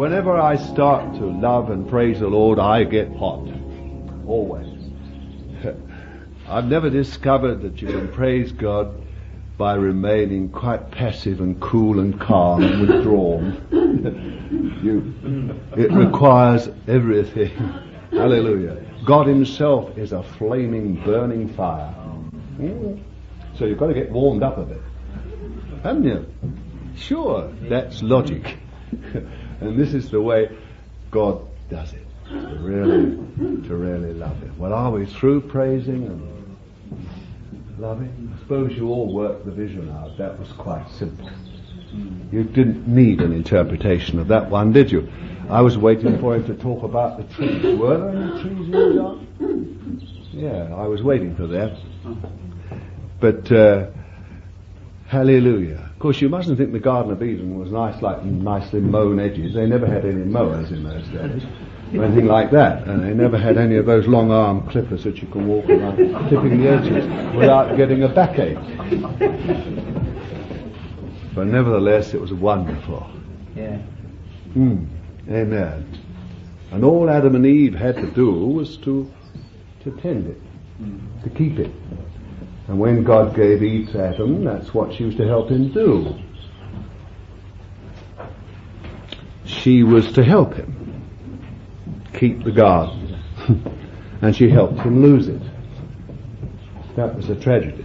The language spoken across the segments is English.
Whenever I start to love and praise the Lord, I get hot. Always. I've never discovered that you can praise God by remaining quite passive and cool and calm and withdrawn. It requires everything. Hallelujah. God himself is a flaming, burning fire. So you've got to get warmed up a bit. Haven't you? Sure, that's logic. And this is the way God does it. To really love Him. Well, are we through praising and loving? I suppose you all worked the vision out. That was quite simple. You didn't need an interpretation of that one, did you? I was waiting for him to talk about the trees. Were there any trees in the garden? Yeah, I was waiting for that. But, hallelujah. Of course, you mustn't think the Garden of Eden was nicely mown edges. They never had any mowers in those days, or anything like that. And they never had any of those long-arm clippers that you can walk around clipping the edges without getting a backache. But nevertheless, it was wonderful. Yeah. Amen. And all Adam and Eve had to do was to tend it, to keep it. And when God gave Eve to Adam, that's what she was to help him do. She was to help him keep the garden. And she helped him lose it. That was a tragedy.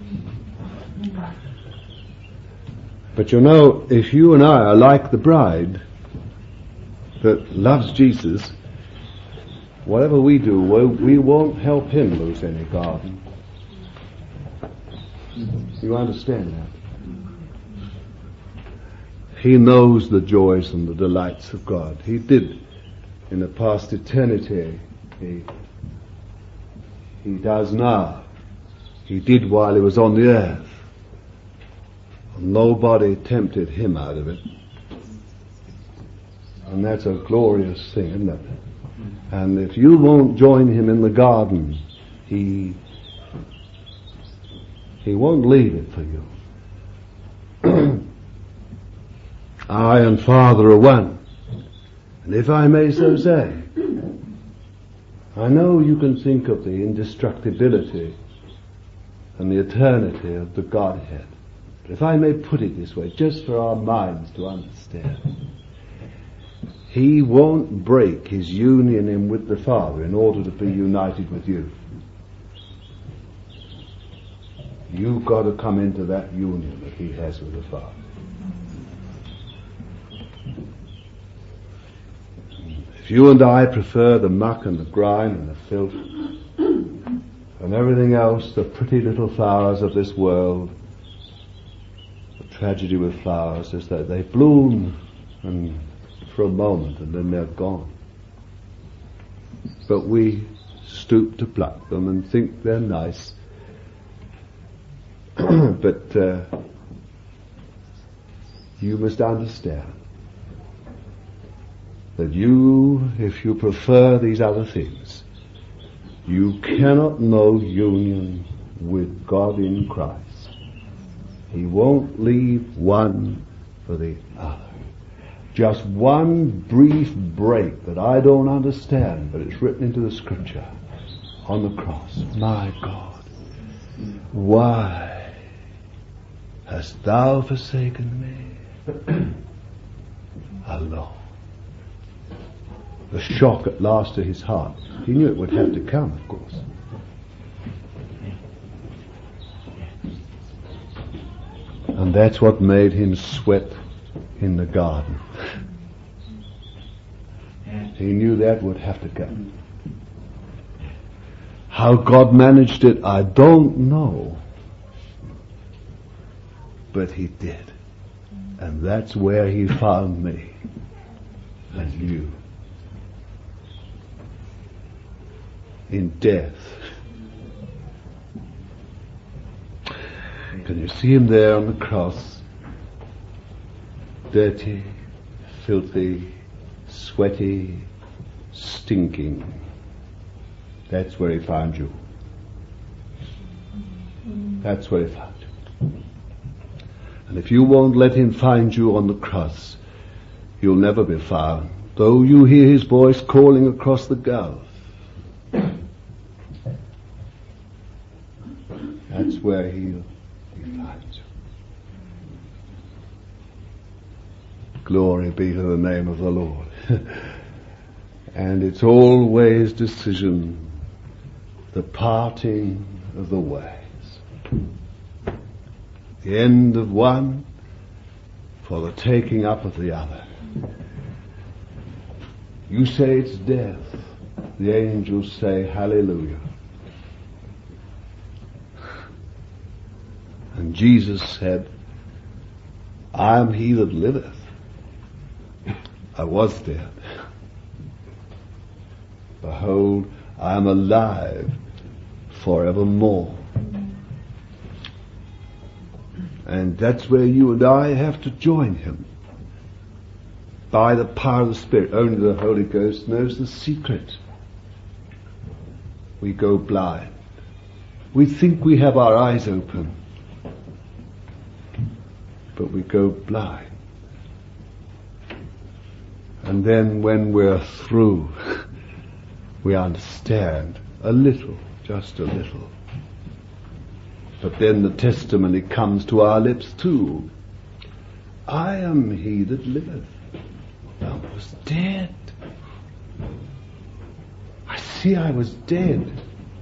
But you know, if you and I are like the bride that loves Jesus, whatever we do, we won't help him lose any garden. You understand that? He knows the joys and the delights of God. He did in the past eternity. He does now. He did while he was on the earth. Nobody tempted him out of it. And that's a glorious thing, isn't it? And if you won't join him in the garden, he won't leave it for you. I and Father are one. And if I may so say, I know you can think of the indestructibility and the eternity of the Godhead. But if I may put it this way, just for our minds to understand, he won't break his union in with the Father in order to be united with you. You've got to come into that union that he has with the Father. If you and I prefer the muck and the grime and the filth and everything else, the pretty little flowers of this world, the tragedy with flowers is that they bloom and for a moment and then they're gone. But we stoop to pluck them and think they're nice. But you must understand that you, if you prefer these other things, you cannot know union with God in Christ. He won't leave one for the other. Just one brief break that I don't understand, but it's written into the scripture on the cross. My God, why hast thou forsaken me alone? The shock at last to his heart. He knew it would have to come, of course. And that's what made him sweat in the garden. He knew that would have to come. How God managed it, I don't know. But he did. And that's where he found me and you. In death. Can you see him there on the cross? Dirty, filthy, sweaty, stinking. That's where he found you. That's where he found you. And if you won't let him find you on the cross, you'll never be found, though you hear his voice calling across the gulf. That's where he finds you. Glory be to the name of the Lord. And it's always decision, the parting of the ways. The end of one for the taking up of the other. You say it's death. The angels say hallelujah. And Jesus said, I am he that liveth. I was dead. Behold, I am alive forevermore. And that's where you and I have to join him. By the power of the Spirit. Only the Holy Ghost knows the secret. We go blind. We think we have our eyes open, but we go blind. And then when we're through, we understand a little, just a little. But then the testimony comes to our lips too. I am he that liveth. I was dead. I see I was dead.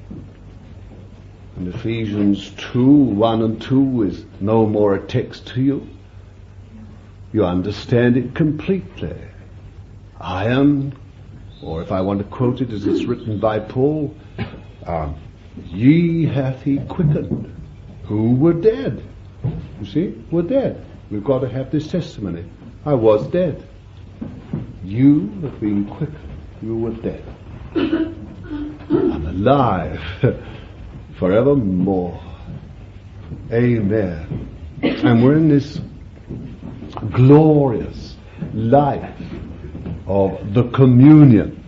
And Ephesians 2:1 and 2 is no more a text to you. You understand it completely. I am, or if I want to quote it as it's written by Paul, ye hath he quickened, who were dead. You see, we're dead. We've got to have this testimony. I was dead. You have been quickened. You were dead. I'm alive forevermore. Amen. And we're in this glorious life of the communion.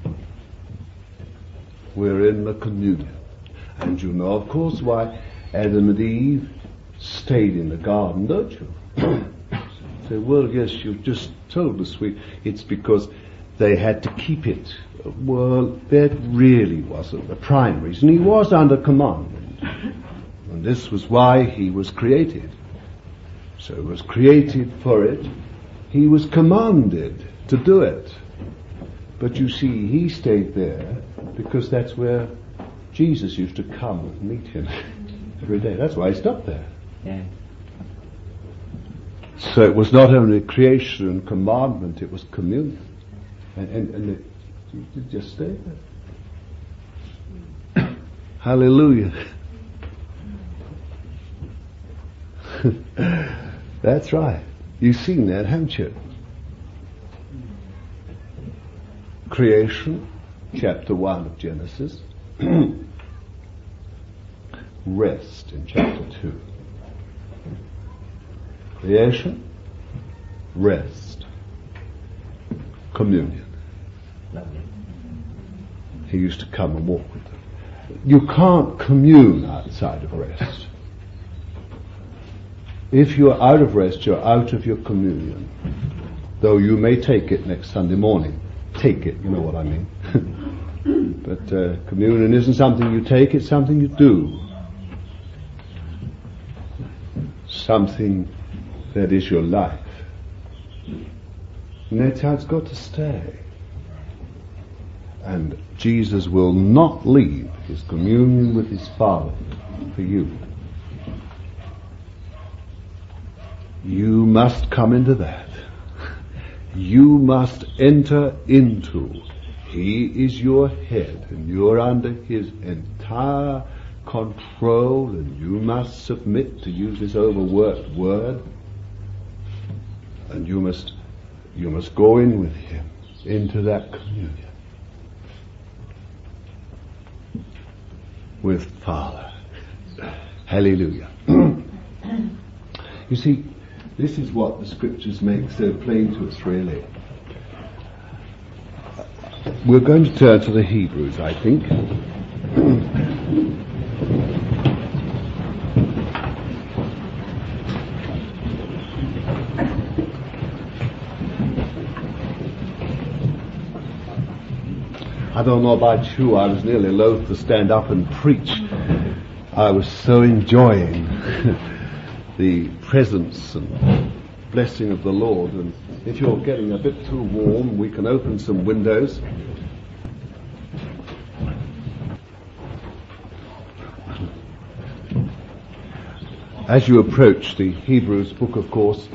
We're in the communion. And you know, of course, why Adam and Eve stayed in the garden, don't you? Say, well, yes, you've just told us it's because they had to keep it. Well, that really wasn't the prime reason. He was under commandment. And this was why he was created. So he was created for it. He was commanded to do it. But you see, he stayed there because that's where Jesus used to come and meet him every day. That's why he stopped there. Yeah. So it was not only creation and commandment, it was communion. And it just stayed there. Hallelujah. That's right. You've seen that, haven't you? Creation, chapter 1 of Genesis. Rest in chapter 2. Creation, rest, communion. Lovely. He used to come and walk with them. You can't commune outside of rest. If you're out of rest, you're out of your communion. Though you may take it next Sunday morning. Take it, you know what I mean. But communion isn't something you take, it's something you do. Something that is your life. And that's how it's got to stay. And Jesus will not leave his communion with his Father for you. You must come into that. You must enter into. He is your head and you're under his entire control, and you must submit, to use this overworked word, and you must go in with him into that communion with Father. Hallelujah. You see, this is what the scriptures make so plain to us, really. We're going to turn to the Hebrews, I think. I don't know about you, I was nearly loath to stand up and preach. I was so enjoying the presence and blessing of the Lord. And if you're getting a bit too warm, we can open some windows. As you approach the Hebrews book, of course,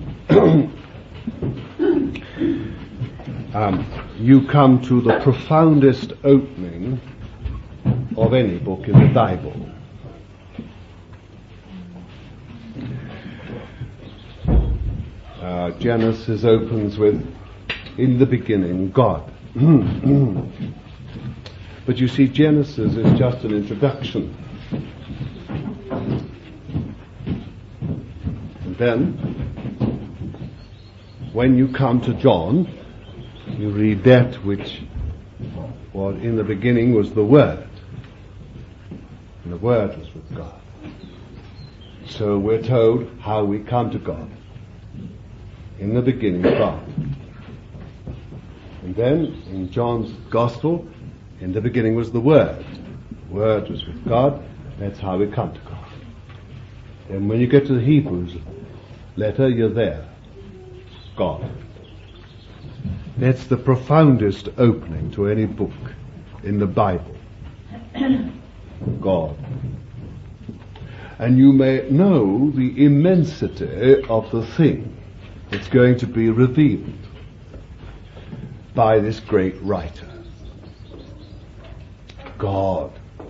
you come to the profoundest opening of any book in the Bible. Genesis opens with, in the beginning, God. But you see, Genesis is just an introduction. And then, when you come to John, you read that which, well, in the beginning was the Word. And the Word was with God. So we're told how we come to God. In the beginning, God. And then, in John's Gospel, in the beginning was the Word. The Word was with God. That's how we come to God. And when you get to the Hebrews letter, you're there. God. That's the profoundest opening to any book in the Bible. God. And you may know the immensity of the thing that's going to be revealed by this great writer. God.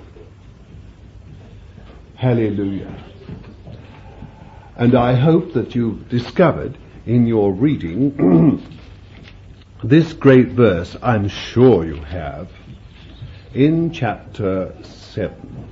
Hallelujah. And I hope that you've discovered in your reading this great verse, I'm sure you have, in chapter 7.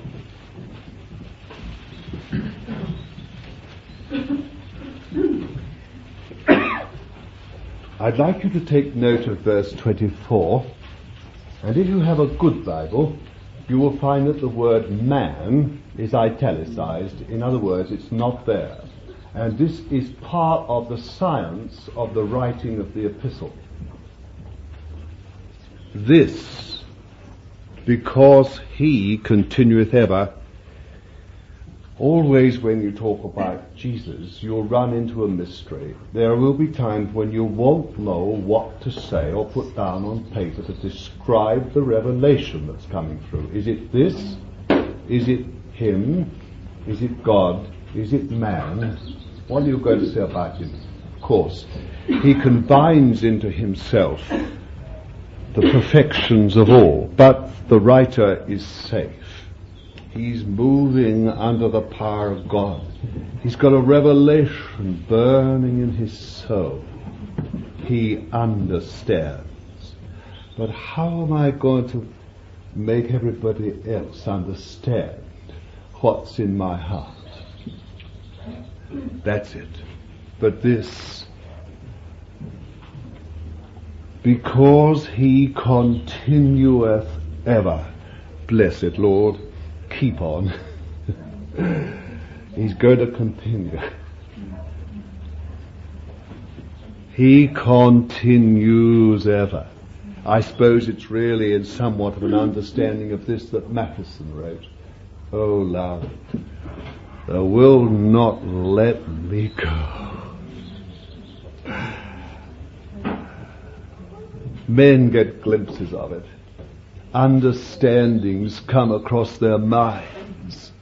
I'd like you to take note of verse 24, and if you have a good Bible, you will find that the word man is italicized. In other words, it's not there. And this is part of the science of the writing of the epistle. This, because he continueth ever. Always when you talk about Jesus, you'll run into a mystery. There will be times when you won't know what to say or put down on paper to describe the revelation that's coming through. Is it this? Is it him? Is it God? Is it man? What are you going to say about him? Of course, he combines into himself the perfections of all, but the writer is safe. He's moving under the power of God. He's got a revelation burning in his soul. He understands. But how am I going to make everybody else understand what's in my heart? That's it. But this, because he continueth ever, blessed Lord, keep on. He's going to continue. He continues ever. I suppose it's really in somewhat of an understanding of this that Matheson wrote. Oh Lord, thou wilt not let me go. Men get glimpses of it. Understandings come across their minds.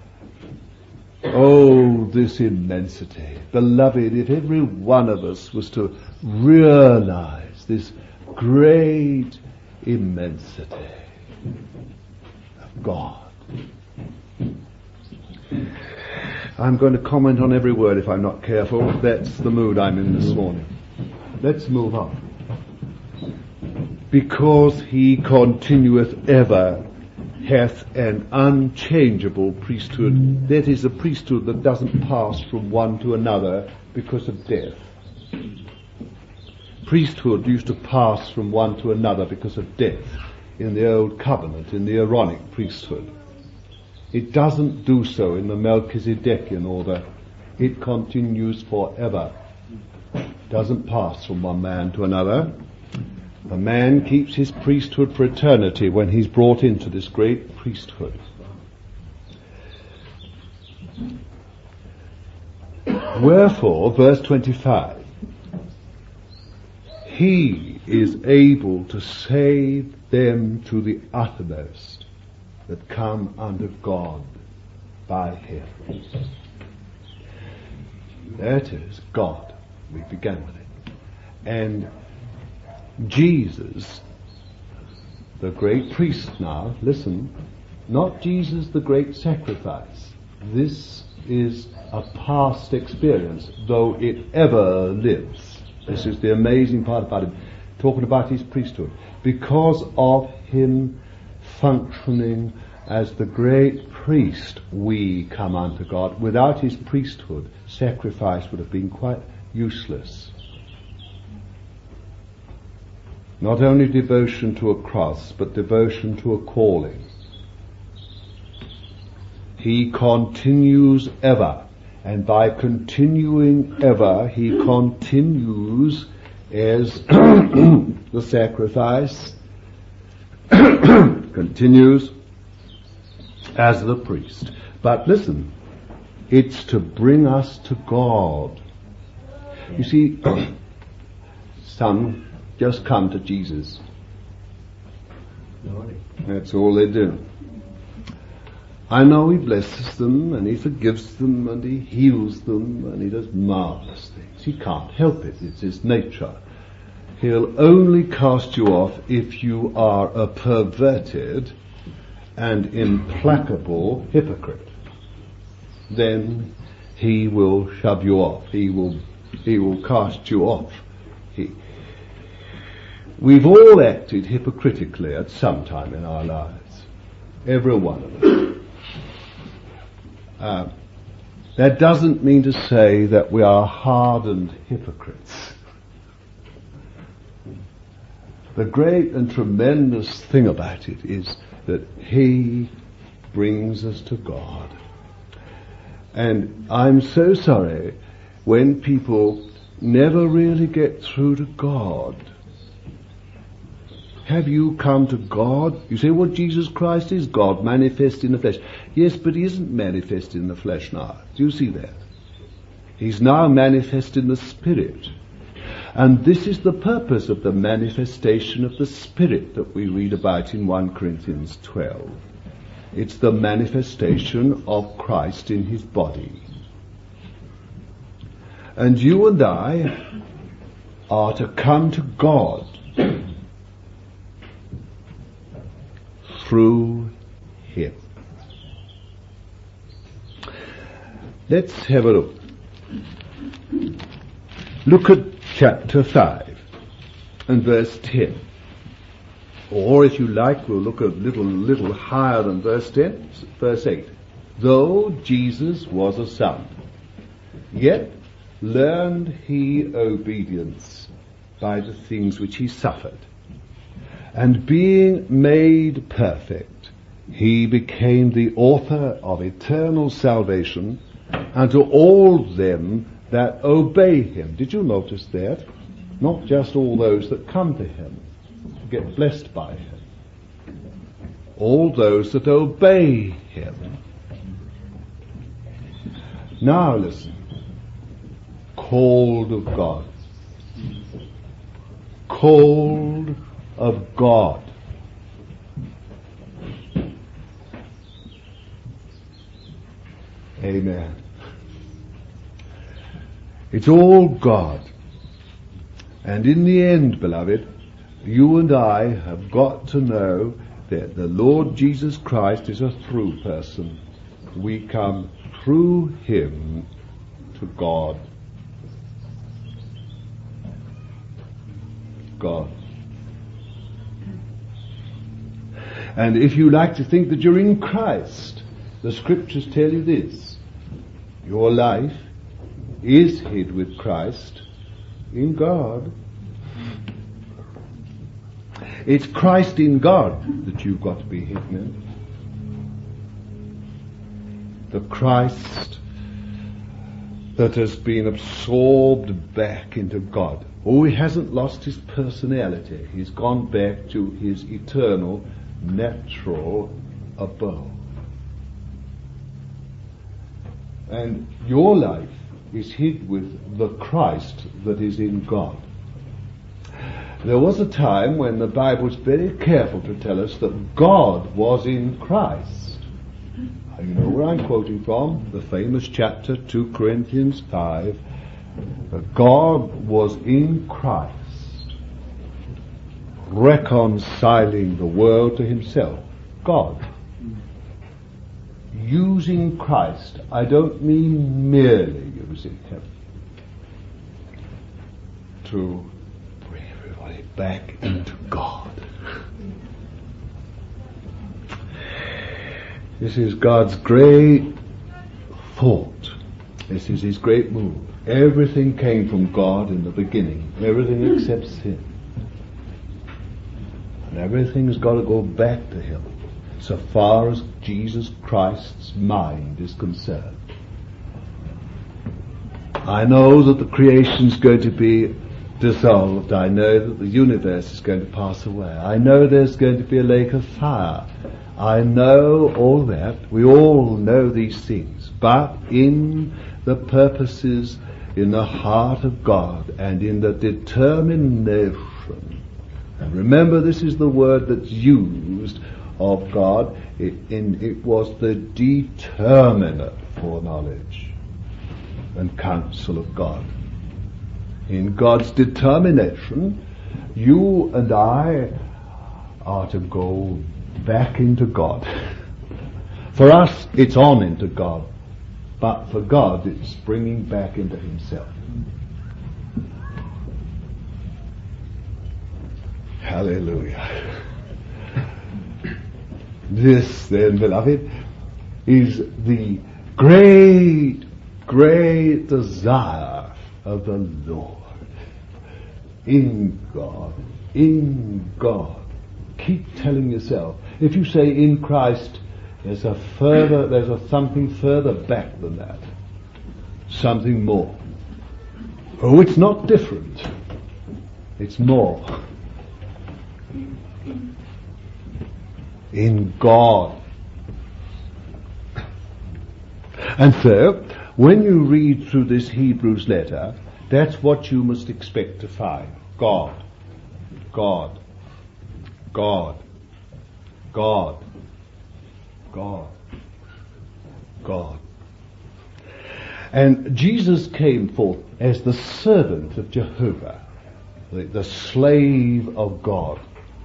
Oh, this immensity. Beloved, if every one of us was to realize this great immensity of God. I'm going to comment on every word if I'm not careful. That's the mood I'm in this morning. Let's move on. Because he continueth ever, hath an unchangeable priesthood. That is a priesthood that doesn't pass from one to another because of death. Priesthood used to pass from one to another because of death in the Old Covenant, in the Aaronic priesthood. It doesn't do so in the Melchizedekian order. It continues forever. Doesn't pass from one man to another. A man keeps his priesthood for eternity when he's brought into this great priesthood. Wherefore, verse 25, he is able to save them to the uttermost that come unto God by him. That is God. We began with it. And Jesus, the great priest now, listen, not Jesus the great sacrifice. This is a past experience, though it ever lives. This is the amazing part about him, talking about his priesthood. Because of him functioning as the great priest, we come unto God. Without his priesthood, sacrifice would have been quite useless. Not only devotion to a cross, but devotion to a calling. He continues ever, and by continuing ever, he continues as the sacrifice, continues as the priest. But listen, it's to bring us to God. You see, some just come to Jesus. That's all they do. I know he blesses them and he forgives them and he heals them and he does marvelous things. He can't help it. It's his nature. He'll only cast you off if you are a perverted and implacable hypocrite. Then he will shove you off. He will cast you off. We've all acted hypocritically at some time in our lives. Every one of us. That doesn't mean to say that we are hardened hypocrites. The great and tremendous thing about it is that he brings us to God. And I'm so sorry when people never really get through to God. Have you come to God? You say, well, Jesus Christ is God, manifest in the flesh. Yes, but he isn't manifest in the flesh now. Do you see that? He's now manifest in the Spirit. And this is the purpose of the manifestation of the Spirit that we read about in 1 Corinthians 12. It's the manifestation of Christ in his body. And you and I are to come to God through him. Let's have a look. Look at chapter 5 and verse 10. Or if you like, we'll look a little higher than verse 10, verse 8. Though Jesus was a son, yet learned he obedience by the things which he suffered. And being made perfect, he became the author of eternal salvation unto all them that obey him. Did you notice that? Not just all those that come to him, get blessed by him. All those that obey him. Now listen. Called of God. Called of God. Amen. It's all God. And in the end, beloved, you and I have got to know that the Lord Jesus Christ is a through person. We come through him to God. God. And if you like to think that you're in Christ, the scriptures tell you this. Your life is hid with Christ in God. It's Christ in God that you've got to be hidden in. The Christ that has been absorbed back into God. Oh, he hasn't lost his personality. He's gone back to his eternal, natural abode. And your life is hid with the Christ that is in God. There was a time when the Bible was very careful to tell us that God was in Christ. You know where I'm quoting from? The famous chapter 2 Corinthians 5. That God was in Christ, reconciling the world to himself. God. Using Christ. I don't mean merely using him to bring everybody back into God. This is God's great thought. This is his great move. Everything came from God in the beginning. Everything except sin. And everything's got to go back to him, so far as Jesus Christ's mind is concerned. I know that the creation's going to be dissolved. I know that the universe is going to pass away. I know there's going to be a lake of fire. I know all that. We all know these things. But in the purposes, in the heart of God, and in the determination, and remember this is the word that's used of God, it was the determinate foreknowledge and counsel of God. In God's determination, you and I are to go back into God. For us, it's on into God. But for God, it's bringing back into himself. Hallelujah. This, then, beloved, is the great, great desire of the Lord. In God. In God. Keep telling yourself. If you say in Christ, there's a something further back than that. Something more. Oh, it's not different. It's more. In God. And so, when you read through this Hebrews letter, that's what you must expect to find. God. God. God. God. God. God. And Jesus came forth as the servant of Jehovah, the slave of God,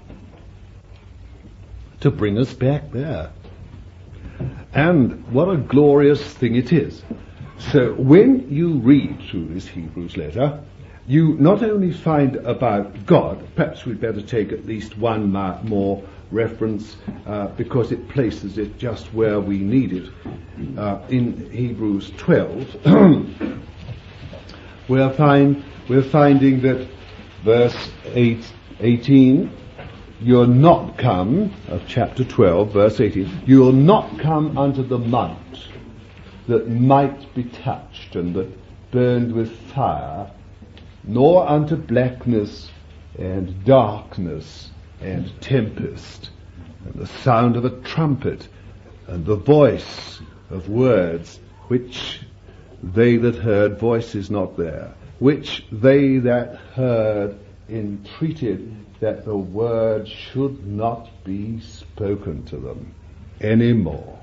to bring us back there. And what a glorious thing it is. So when you read through this Hebrews letter, you not only find about God, perhaps we'd better take at least one more reference because it places it just where we need it. In Hebrews 12, we're finding that verse 18, you're not come, of chapter 12, verse 18, you'll not come unto the mount that might be touched and that burned with fire, nor unto blackness and darkness and tempest, and the sound of a trumpet, and the voice of words, which they that heard, voice is not there, which they that heard entreated that the word should not be spoken to them any more.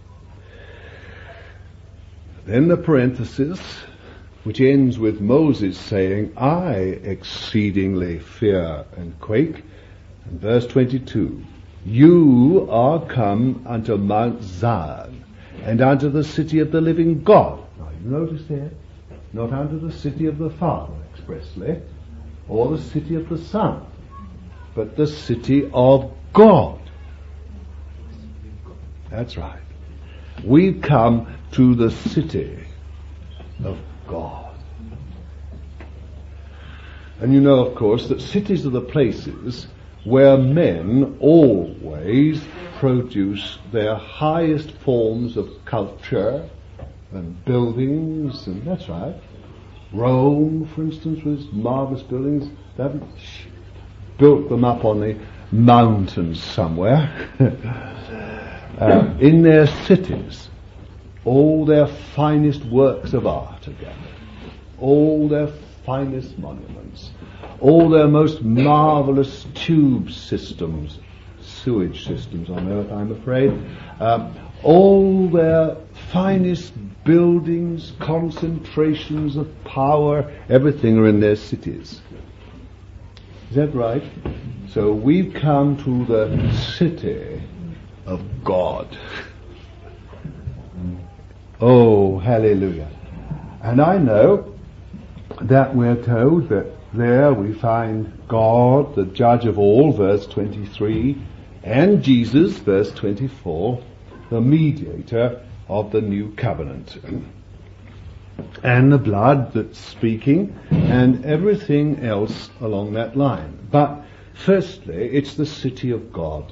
Then the parenthesis, which ends with Moses saying, I exceedingly fear and quake. And verse 22, you are come unto Mount Zion, and unto the city of the living God. Now you notice there, not unto the city of the Father expressly, or the city of the Son, but the city of God. That's right. We come to the city of God. And you know, of course, that cities are the places where men always produce their highest forms of culture and buildings, and that's right. Rome, for instance, was marvelous buildings. They haven't built them up on the mountains somewhere. In their cities, all their finest works of art are gathered, all their finest monuments, all their most marvelous tube systems, sewage systems on earth, I'm afraid, all their finest buildings, concentrations of power, everything are in their cities. Is that right? So we've come to the city of God. Oh, hallelujah. And I know that we're told that there we find God, the judge of all, verse 23, and Jesus, verse 24, the mediator of the new covenant. And the blood that's speaking, and everything else along that line. But firstly, it's the city of God,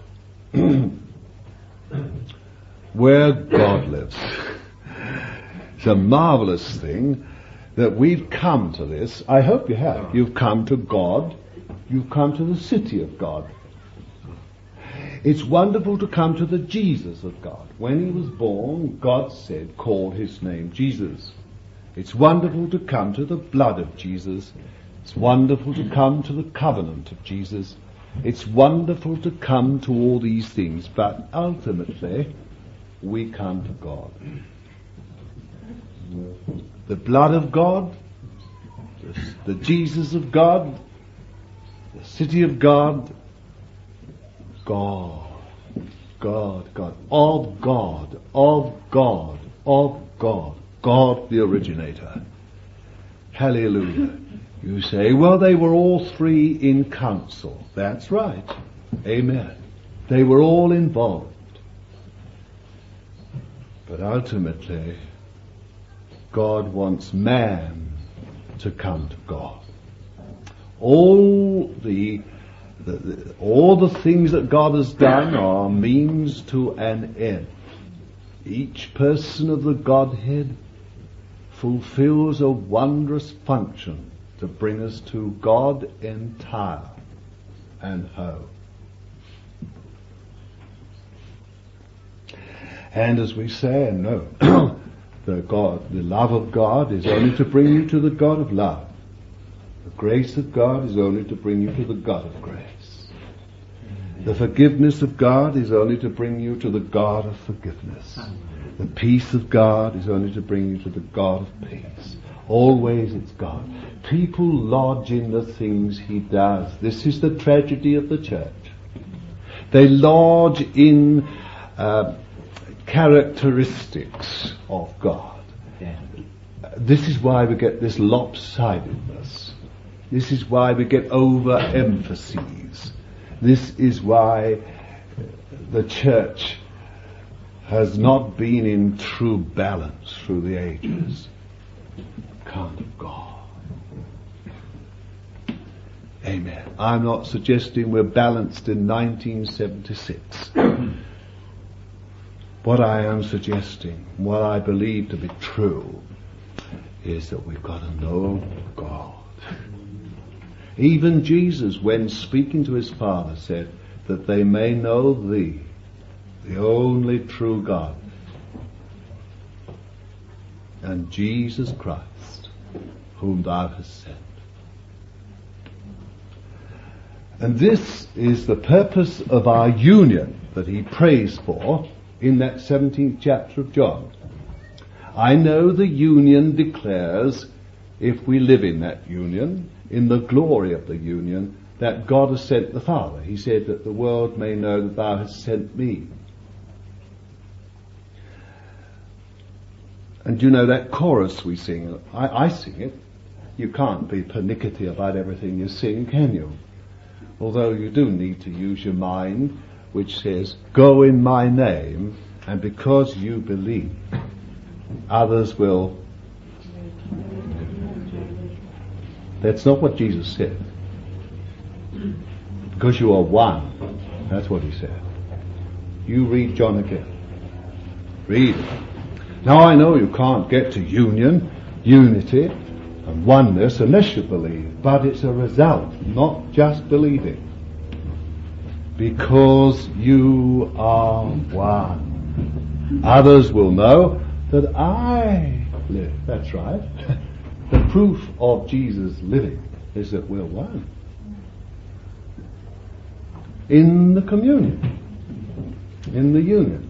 where God lives. It's a marvelous thing that we've come to this. I hope you have. You've come to God. You've come to the city of God. It's wonderful to come to the Jesus of God. When he was born, God said, call his name Jesus. It's wonderful to come to the blood of Jesus. It's wonderful to come to the covenant of Jesus. It's wonderful to come to all these things, but ultimately we come to God. The blood of God, the Jesus of God, the city of God, God, God, God, of God, of God, of God, God the originator. Hallelujah. You say, well, they were all three in council. That's right. Amen. They were all involved. But ultimately, God wants man to come to God. All the things that God has done are means to an end. Each person of the Godhead fulfills a wondrous function to bring us to God entire and whole. And as we say, no, the love of God is only to bring you to the God of love. The grace of God is only to bring you to the God of grace. The forgiveness of God is only to bring you to the God of forgiveness. The peace of God is only to bring you to the God of peace. Always it's God. People lodge in the things he does. This is the tragedy of the church. They lodge in characteristics of God. This is why we get this lopsidedness. This is why we get overemphases. This is why the church has not been in true balance through the ages. Kind of God. Amen. I'm not suggesting we're balanced in 1976. What I am suggesting, what I believe to be true, is that we've got to know God. Even Jesus, when speaking to his Father, said that they may know thee, the only true God, and Jesus Christ, whom thou hast sent. And this is the purpose of our union that he prays for in that 17th chapter of John. I know the union declares, if we live in that union, in the glory of the union, that God has sent the Father. He said that the world may know that thou hast sent me. And you know that chorus we sing, I sing it. You can't be pernickety about everything you sing, can you? Although you do need to use your mind, which says, go in my name, and because you believe, others will. That's not what Jesus said. Because you are one. That's what he said. You read John again. Read it. Now I know you can't get to union, unity, and oneness unless you believe, but it's a result, not just believing. Because you are one. Others will know that I live. That's right. The proof of Jesus living is that we're one. In the communion. In the union.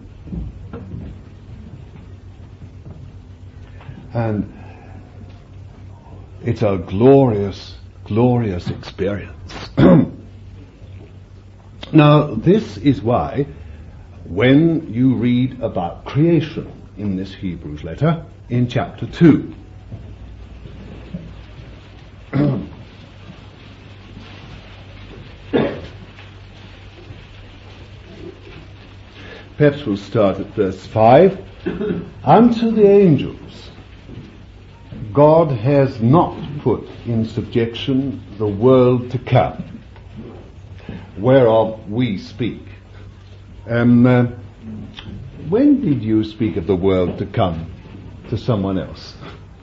And it's a glorious, glorious experience. Now, this is why when you read about creation in this Hebrews letter, in chapter 2, perhaps we'll start at verse 5. Unto the angels God has not put in subjection the world to come, whereof we speak. When did you speak of the world to come to someone else?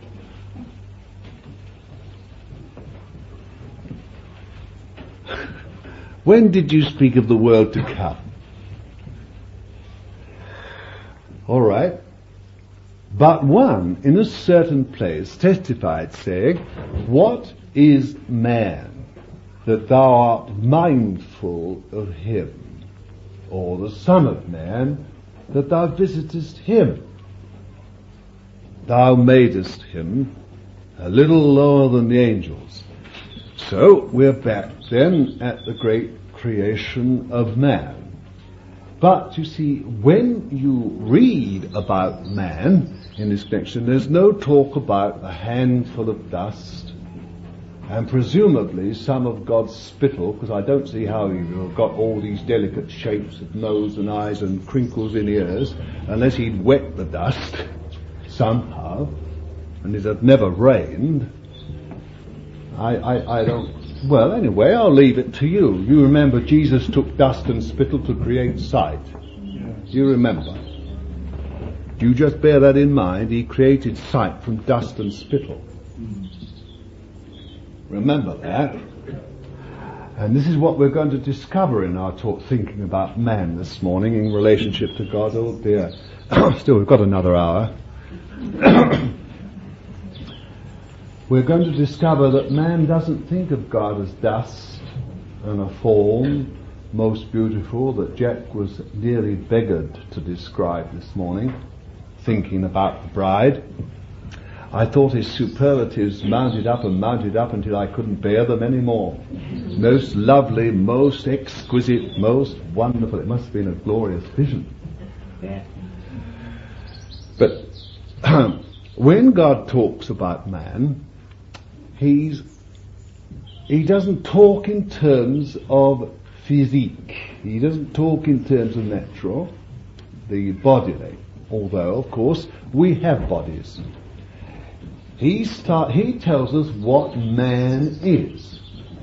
When did you speak of the world to come? All right. But one, in a certain place, testified, saying, What is man, that thou art mindful of him? Or the Son of Man, that thou visitest him? Thou madest him a little lower than the angels. So, we're back then at the great creation of man. But, you see, when you read about man in this connection, there's no talk about a handful of dust and presumably some of God's spittle, because I don't see how he would have got all these delicate shapes of nose and eyes and crinkles in ears unless he'd wet the dust somehow, and it had never rained. I don't... Well, anyway, I'll leave it to you. You remember Jesus took dust and spittle to create sight. Yes. You remember. You just bear that in mind. He created sight from dust and spittle. Remember that. And this is what we're going to discover in our talk, thinking about man this morning in relationship to God. Oh dear. Still, we've got another hour. We're going to discover that man doesn't think of God as dust and a form most beautiful that Jack was nearly beggared to describe this morning, thinking about the bride. I thought his superlatives mounted up until I couldn't bear them anymore. Most lovely, most exquisite, most wonderful. It must have been a glorious vision. Yeah. But when God talks about man, he doesn't talk in terms of physique. He doesn't talk in terms of natural, the bodily. Although, of course, we have bodies. He tells us what man is.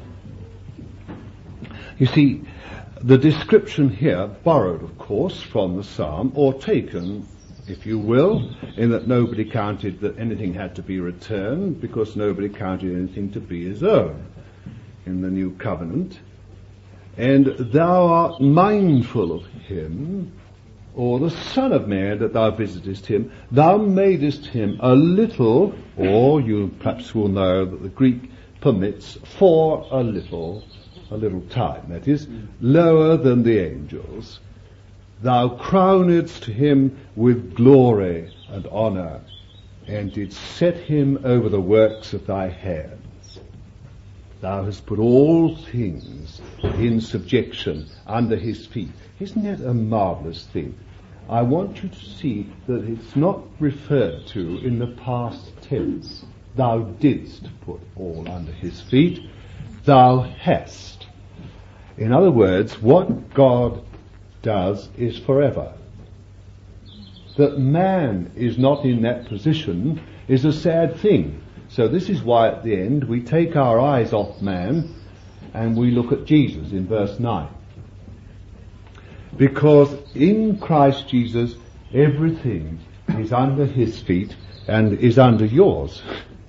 You see, the description here, borrowed, of course, from the Psalm, or taken, if you will, in that nobody counted that anything had to be returned, because nobody counted anything to be his own in the new covenant. And thou art mindful of him, or the Son of Man, that thou visitest him. Thou madest him a little, or you perhaps will know that the Greek permits for a little time, that is, lower than the angels. Thou crownedst him with glory and honour, and didst set him over the works of thy hands. Thou hast put all things in subjection under his feet. Isn't that a marvellous thing? I want you to see that it's not referred to in the past tense. Thou didst put all under his feet. Thou hast. In other words, what God does is forever. That man is not in that position is a sad thing. So this is why at the end we take our eyes off man and we look at Jesus in verse 9. Because in Christ Jesus everything is under his feet and is under yours.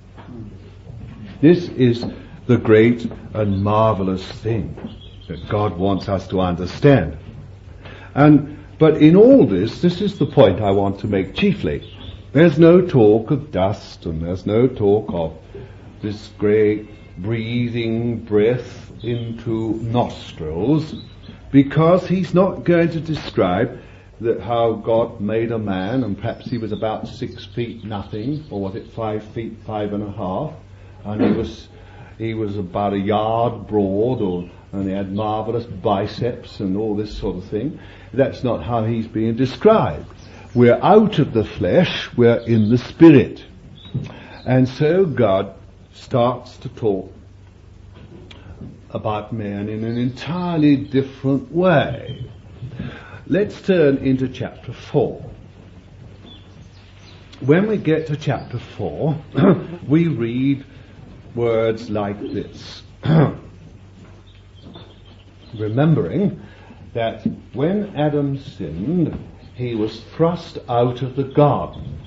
This is the great and marvelous thing that God wants us to understand. But in all this is the point I want to make chiefly. There's no talk of dust, and there's no talk of this great breathing breath into nostrils, because he's not going to describe how God made a man, and perhaps he was about 6 feet nothing, or was it 5 feet 5.5, and he was about a yard broad, and he had marvelous biceps and all this sort of thing. That's not how he's being described. We're out of the flesh, we're in the spirit. And so God starts to talk about man in an entirely different way. Let's turn into chapter 4. When we get to chapter 4, we read words like this. Remembering that when Adam sinned, he was thrust out of the garden.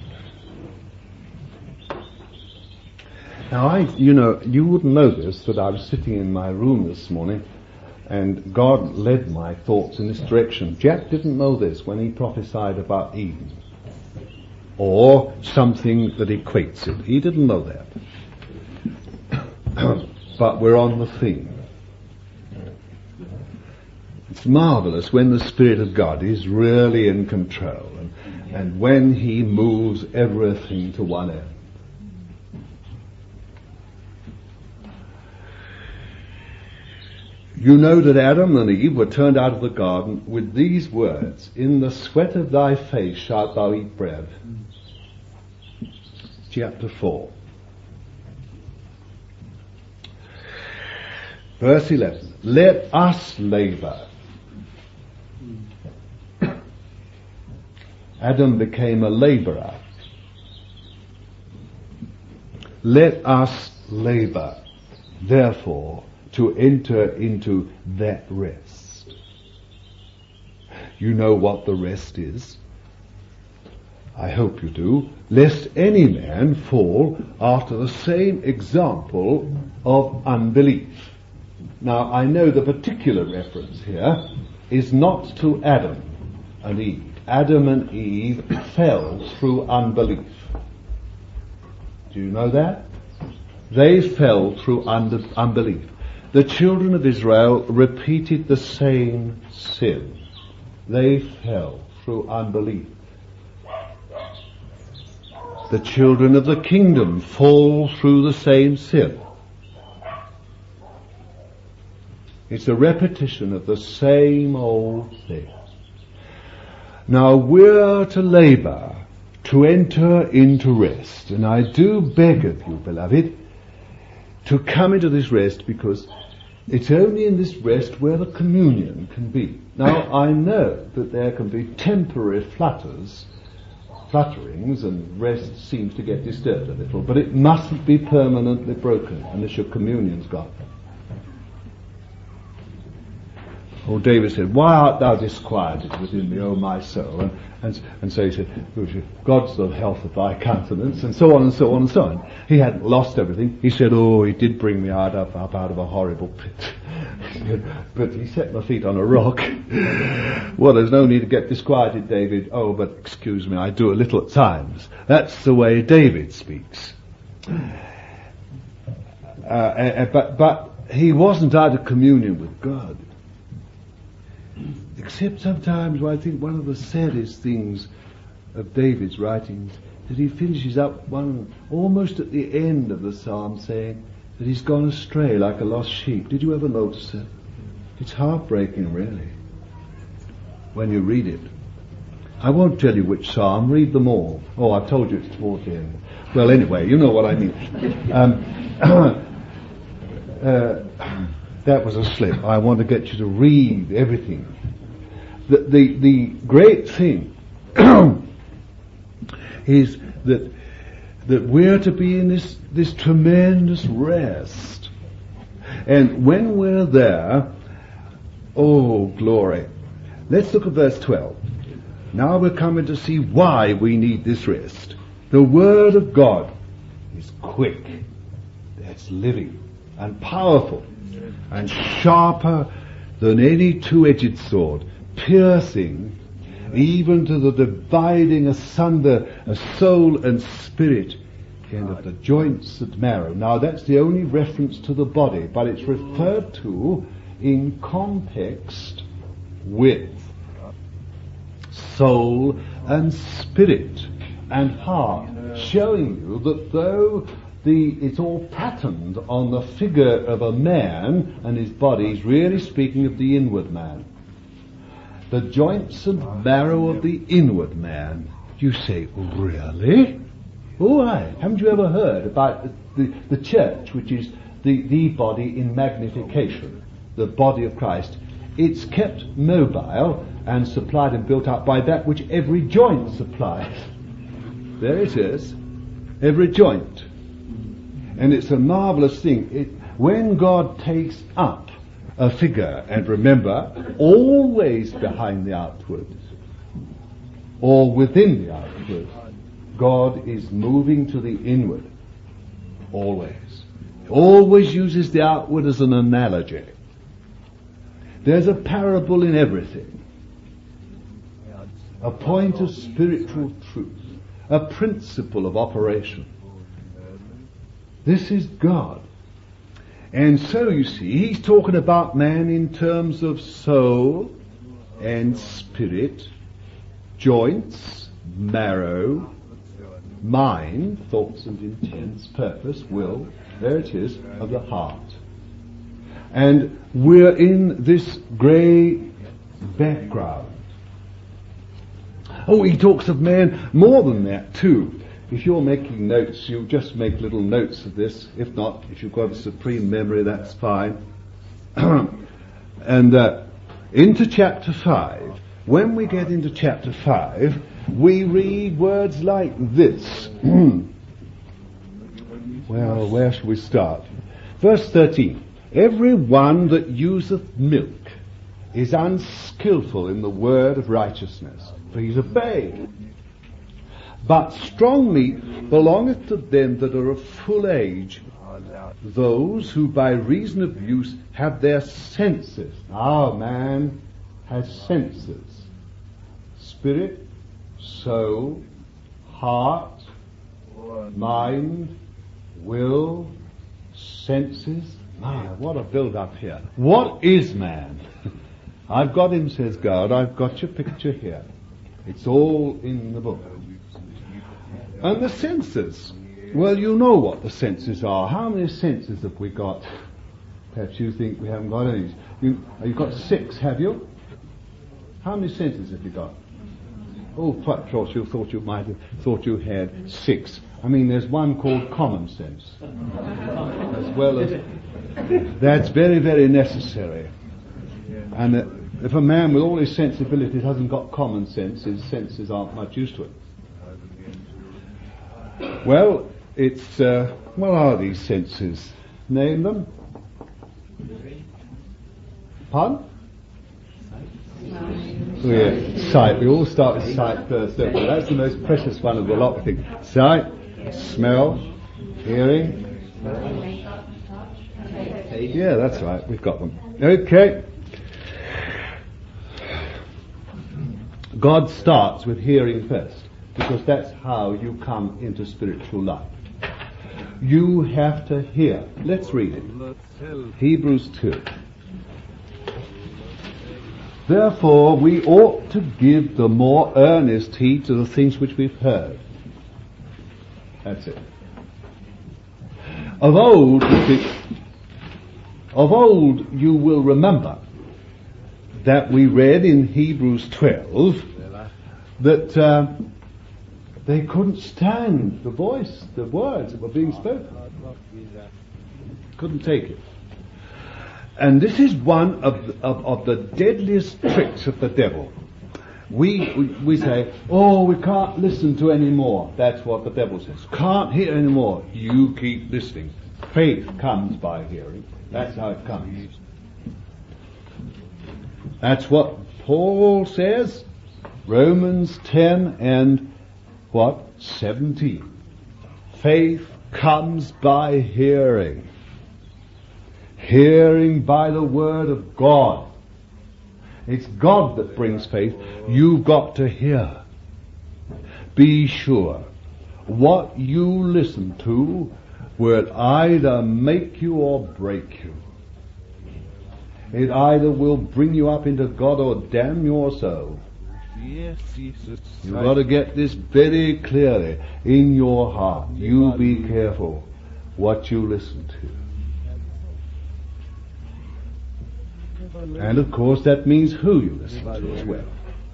Now, you wouldn't know this, but I was sitting in my room this morning, and God led my thoughts in this direction. Jack didn't know this when he prophesied about Eden, or something that equates it. He didn't know that. But we're on the theme. It's marvelous when the Spirit of God is really in control, and when he moves everything to one end. You know that Adam and Eve were turned out of the garden with these words, "In the sweat of thy face shalt thou eat bread." Chapter 4. Verse 11. Let us labor. Adam became a laborer. Let us labor, therefore, to enter into that rest. You know what the rest is? I hope you do. Lest any man fall after the same example of unbelief. Now, I know the particular reference here is not to Adam and Eve. Adam and Eve fell through unbelief. Do you know that? They fell through unbelief. The children of Israel repeated the same sin. They fell through unbelief. The children of the kingdom fall through the same sin. It's a repetition of the same old thing. Now we're to labor to enter into rest. And I do beg of you, beloved, to come into this rest, because it's only in this rest where the communion can be. Now I know that there can be temporary flutterings, and rest seems to get disturbed a little, but it mustn't be permanently broken unless your communion's gone. Oh, David said, "Why art thou disquieted within me, O my soul?" And so he said, "God's the health of thy countenance," and so on and so on and so on. He hadn't lost everything. He said, "Oh, he did bring me up out of a horrible pit." But he set my feet on a rock. Well, there's no need to get disquieted, David. Oh, but excuse me, I do a little at times. That's the way David speaks. But he wasn't out of communion with God. Except sometimes, I think one of the saddest things of David's writings, that he finishes up almost at the end of the psalm saying that he's gone astray like a lost sheep. Did you ever notice it? It's heartbreaking, really, when you read it. I won't tell you which psalm, read them all. Oh, I've told you it's towards the end. Well, anyway, you know what I mean. That was a slip. I want to get you to read everything. The great thing is that we're to be in this tremendous rest. And when we're there, oh, glory. Let's look at verse 12. Now we're coming to see why we need this rest. The Word of God is quick, it's living and powerful and sharper than any two-edged sword, piercing even to the dividing asunder of soul and spirit, and of the joints and marrow. Now that's the only reference to the body, but it's referred to in context with soul and spirit and heart, showing you that though it's all patterned on the figure of a man and his body, he's really speaking of the inward man. The joints and marrow of the inward man. You say, really? All right. Haven't you ever heard about the church, which is the body in magnification, the body of Christ? It's kept mobile and supplied and built up by that which every joint supplies. There it is, every joint. And it's a marvelous thing. When God takes up a figure, and remember, always behind the outward, or within the outward, God is moving to the inward. Always. Always uses the outward as an analogy. There's a parable in everything. A point of spiritual truth. A principle of operation. This is God. And so, you see, he's talking about man in terms of soul and spirit, joints, marrow, mind, thoughts and intents, purpose, will, there it is, of the heart. And we're in this grey background. Oh, he talks of man more than that too. If you're making notes, you just make little notes of this. If not, if you've got a supreme memory, that's fine. And into chapter 5. When we get into chapter 5, we read words like this. Well, where shall we start? Verse 13. Every one that useth milk is unskillful in the word of righteousness, for he's a babe. But strong meat belongeth to them that are of full age, those who by reason of use have their senses. Our man has senses. Spirit, soul, heart, mind, will, senses. Man, what a build-up here. What is man? I've got him, says God. I've got your picture here. It's all in the book. And the senses. Well, you know what the senses are. How many senses have we got? Perhaps you think we haven't got any. You've got 6, have you? How many senses have you got? Oh, perhaps you thought you might have thought you had 6. I mean, there's one called common sense. As well as... That's very, very necessary. And if a man with all his sensibilities hasn't got common sense, his senses aren't much use to it. Well, it's... what are these senses? Name them. Pardon? Oh, yeah. Sight. We all start with sight first, don't we? That's the most precious one of the lot, I think. Sight, smell, hearing. Yeah, that's right. We've got them. Okay. God starts with hearing first, because that's how you come into spiritual life. You have to hear. Let's read it. Hebrews 2. Therefore, we ought to give the more earnest heed to the things which we've heard. That's it. Of old, you will remember that we read in Hebrews 12 that they couldn't stand the voice, the words that were being spoken. Couldn't take it. And this is one of the deadliest tricks of the devil. We say, oh, we can't listen to any more. That's what the devil says. Can't hear any more. You keep listening. Faith comes by hearing. That's how it comes. That's what Paul says Romans 10 and what? 17. Faith comes by hearing. Hearing by the word of God. It's God that brings faith. You've got to hear. Be sure what you listen to will either make you or break you. It either will bring you up into God or damn your soul. Yes, Jesus. You've got to get this very clearly in your heart. You be careful what you listen to. And of course that means who you listen to as well.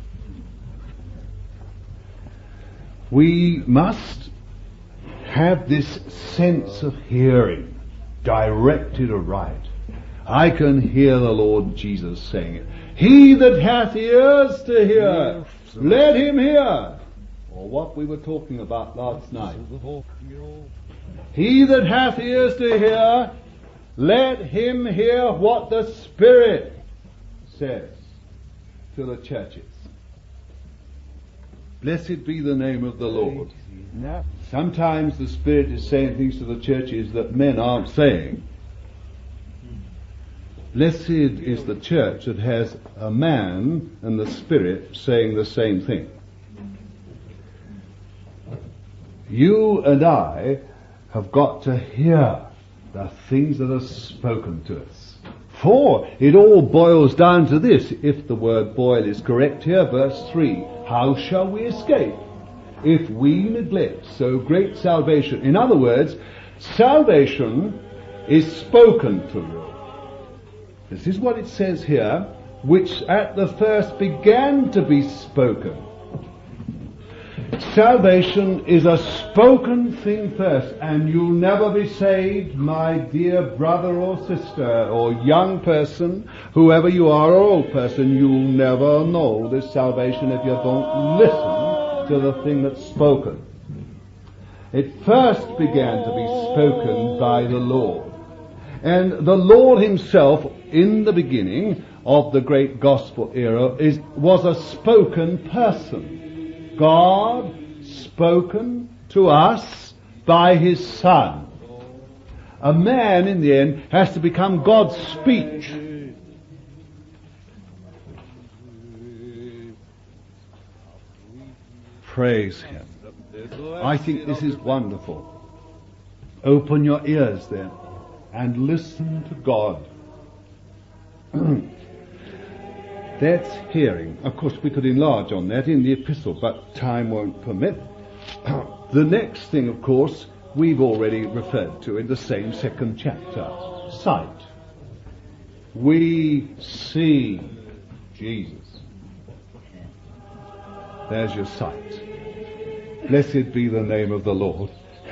We must have this sense of hearing directed aright. I can hear the Lord Jesus saying it. He that hath ears to hear, let him hear. Or what we were talking about last night. He that hath ears to hear, let him hear what the Spirit says to the churches. Blessed be the name of the Lord. Sometimes the Spirit is saying things to the churches that men aren't saying. Blessed is the church that has a man and the Spirit saying the same thing. You and I have got to hear the things that are spoken to us. For it all boils down to this, if the word boil is correct here, verse 3. How shall we escape if we neglect so great salvation? In other words, salvation is spoken to you. This is what it says here, which at the first began to be spoken. Salvation is a spoken thing first, and you'll never be saved, my dear brother or sister, or young person, whoever you are, or old person, you'll never know this salvation if you don't listen to the thing that's spoken. It first began to be spoken by the Lord. And the Lord himself, in the beginning of the great gospel era, was a spoken person. God spoken to us by his Son. A man, in the end, has to become God's speech. Praise him. I think this is wonderful. Open your ears then and listen to God. That's hearing. Of course, we could enlarge on that in the epistle, but time won't permit. The next thing, of course, we've already referred to in the same second chapter. Sight. We see Jesus. There's your sight. Blessed be the name of the Lord.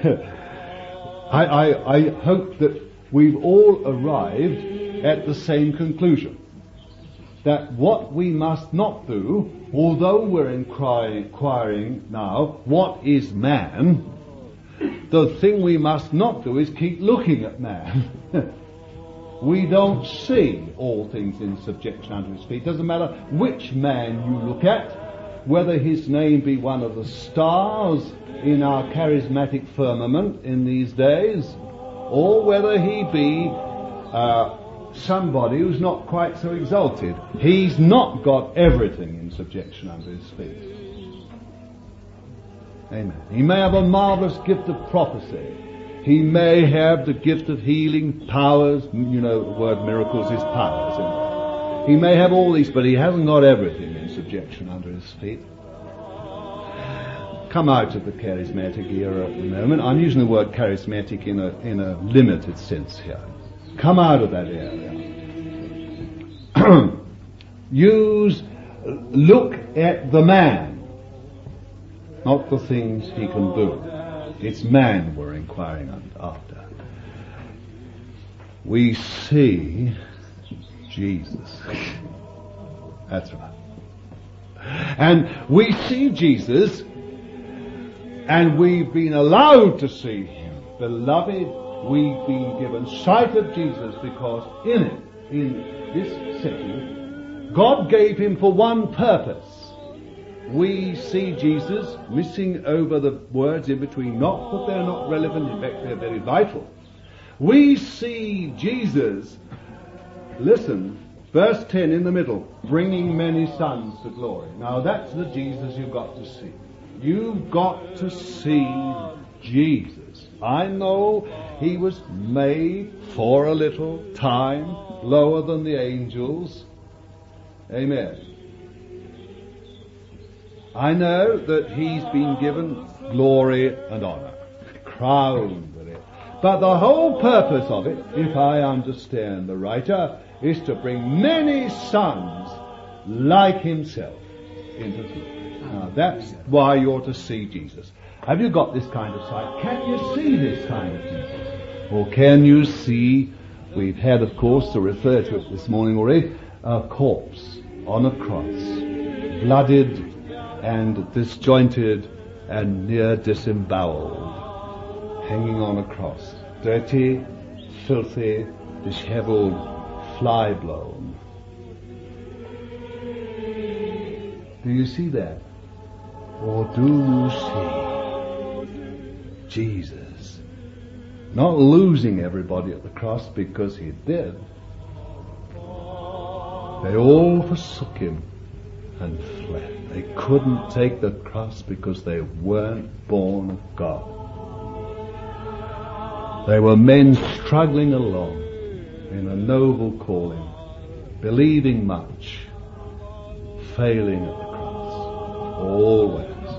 I hope that we've all arrived at the same conclusion. That what we must not do, although we're inquiring now, what is man? The thing we must not do is keep looking at man. We don't see all things in subjection unto his feet. Doesn't matter which man you look at, whether his name be one of the stars in our charismatic firmament in these days, or whether he be somebody who's not quite so exalted. He's not got everything in subjection under his feet. Amen. He may have a marvelous gift of prophecy. He may have the gift of healing powers. You know, the word miracles is powers. Isn't it? He may have all these, but he hasn't got everything in subjection under his feet. Come out of the charismatic era at the moment. I'm using the word charismatic in a limited sense here. Come out of that area. Look at the man, not the things he can do. It's man we're inquiring after. We see Jesus. That's right. And we see Jesus, and we've been allowed to see him. Beloved, we've been given sight of Jesus because in this setting, God gave him for one purpose. we see Jesus missing over the words in between, not that they're not relevant, in fact they're very vital. We see Jesus, listen, verse 10 in the middle, bringing many sons to glory. Now that's the Jesus you've got to see. You've got to see Jesus. I know he was made for a little time lower than the angels. Amen. I know that he's been given glory and honor, crowned with it. But the whole purpose of it, if I understand the writer, is to bring many sons like himself into the glory. Now that's why you're to see Jesus. Have you got this kind of sight? Can you see this kind of Jesus? Or can you see, we've had of course to refer to it this morning already, a corpse on a cross, blooded and disjointed and near disemboweled, hanging on a cross, dirty, filthy, disheveled, fly-blown. Do you see that? Or do you see Jesus not losing everybody at the cross because he did? They all forsook him and fled. They couldn't take the cross because they weren't born of God. They were men struggling along in a noble calling, believing much, failing at the cross, always.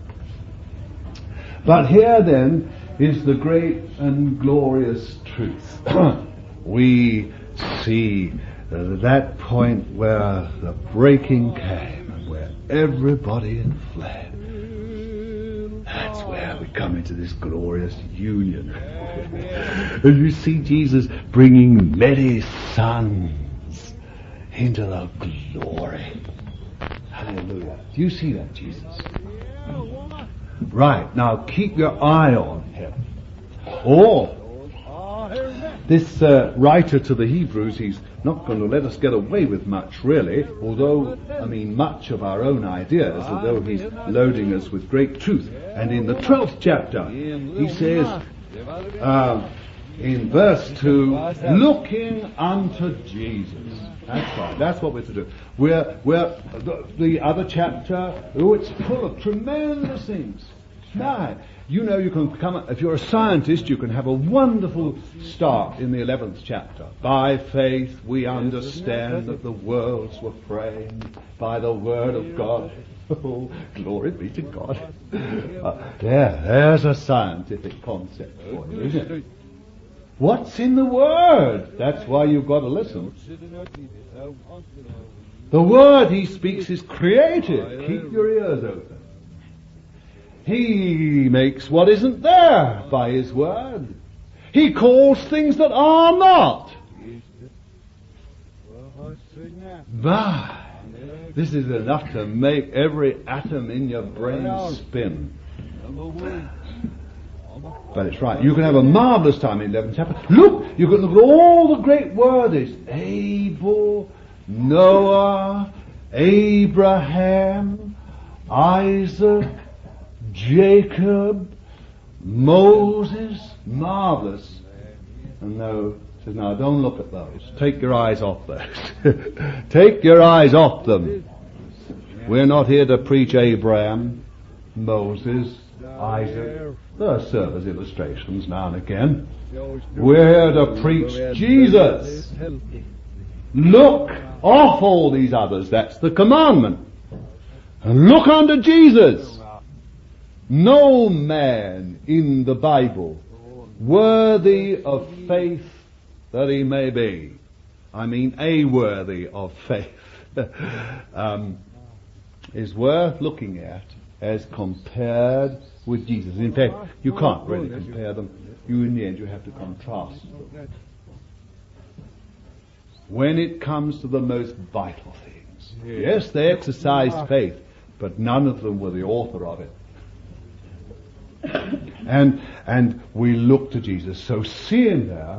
But here then is the great and glorious truth. We see that point where the breaking came and where everybody had fled. That's where we come into this glorious union. And you see Jesus bringing many sons into the glory. Hallelujah. Do you see that, Jesus? Right. Now keep your eye on him. Or this writer to the Hebrews, he's not going to let us get away with much, really, although, much of our own ideas, although he's loading us with great truth. And in the 12th chapter, he says, in verse 2, looking unto Jesus. That's right, that's what we're to do. The other chapter, it's full of tremendous things. Now, you know, you can come, if you're a scientist, you can have a wonderful start in the 11th chapter. By faith we understand that the worlds were framed by the word of God. Oh, glory be to God. There's a scientific concept for you, isn't it? What's in the Word? That's why you've got to listen. The Word he speaks is creative. Keep your ears open. He makes what isn't there by his Word. He calls things that are not. But this is enough to make every atom in your brain spin. But it's right. You can have a marvelous time in 11th chapter. Look, you can look at all the great words. Abel, Noah, Abraham, Isaac, Jacob, Moses. Marvelous. And says, now don't look at those. Take your eyes off those. Take your eyes off them. We're not here to preach Abraham, Moses, Isaac. There serve as illustrations now and again. We're here to preach Jesus. Look off all these others. That's the commandment. And look unto Jesus. No man in the Bible worthy of faith that he may be. I mean, a worthy of faith is worth looking at as compared with Jesus. In fact, you can't really compare them. In the end, you have to contrast them. When it comes to the most vital things, yes, they exercised faith, but none of them were the author of it. And we look to Jesus. So see him there.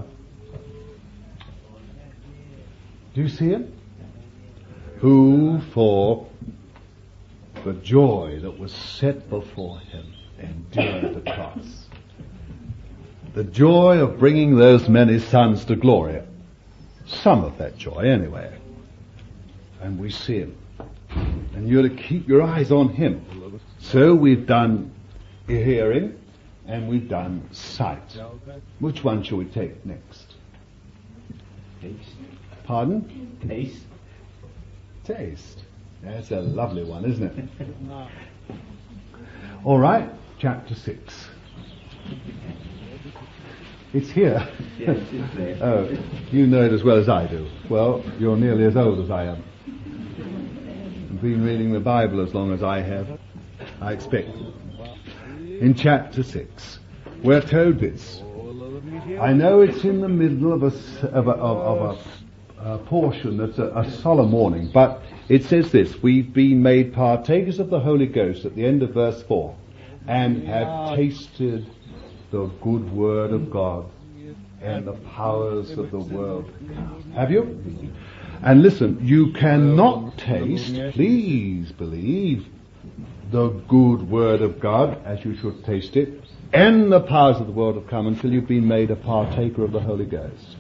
Do you see him? Who for the joy that was set before him endured the cross. The joy of bringing those many sons to glory. Some of that joy anyway. And we see him. And you're to keep your eyes on him. So we've done hearing and we've done sight. Which one shall we take next? Taste. Pardon? Taste. Taste. That's a lovely one, isn't it? All right, chapter 6. It's here. Yes, it's there. Oh, you know it as well as I do. Well, you're nearly as old as I am. You've been reading the Bible as long as I have, I expect. In chapter 6, we're told this. I know it's in the middle of a portion that's a solemn warning, but it says this: we've been made partakers of the Holy Ghost at the end of verse 4, and have tasted the good word of God and the powers of the world. Have you? And listen, you cannot taste, please believe, the good word of God as you should taste it, and the powers of the world have come until you've been made a partaker of the Holy Ghost.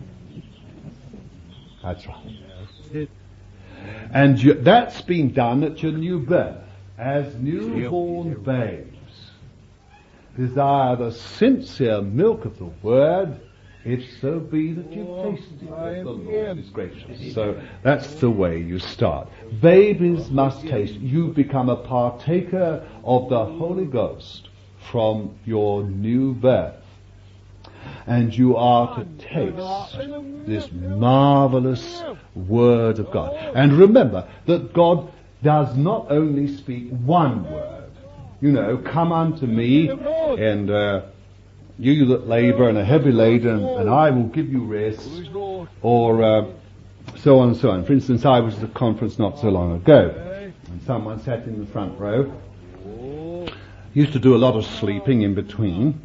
That's right. And that's been done at your new birth. As newborn babes desire the sincere milk of the word, if so be that you've tasted that the Lord is gracious. So that's the way you start. Babies must taste. You become a partaker of the Holy Ghost from your new birth. And you are to taste this marvelous word of God. And remember that God does not only speak one word. You know, come unto me, and you that labour and are heavy laden, and I will give you rest, or so on and so on. For instance, I was at a conference not so long ago, and someone sat in the front row, used to do a lot of sleeping in between.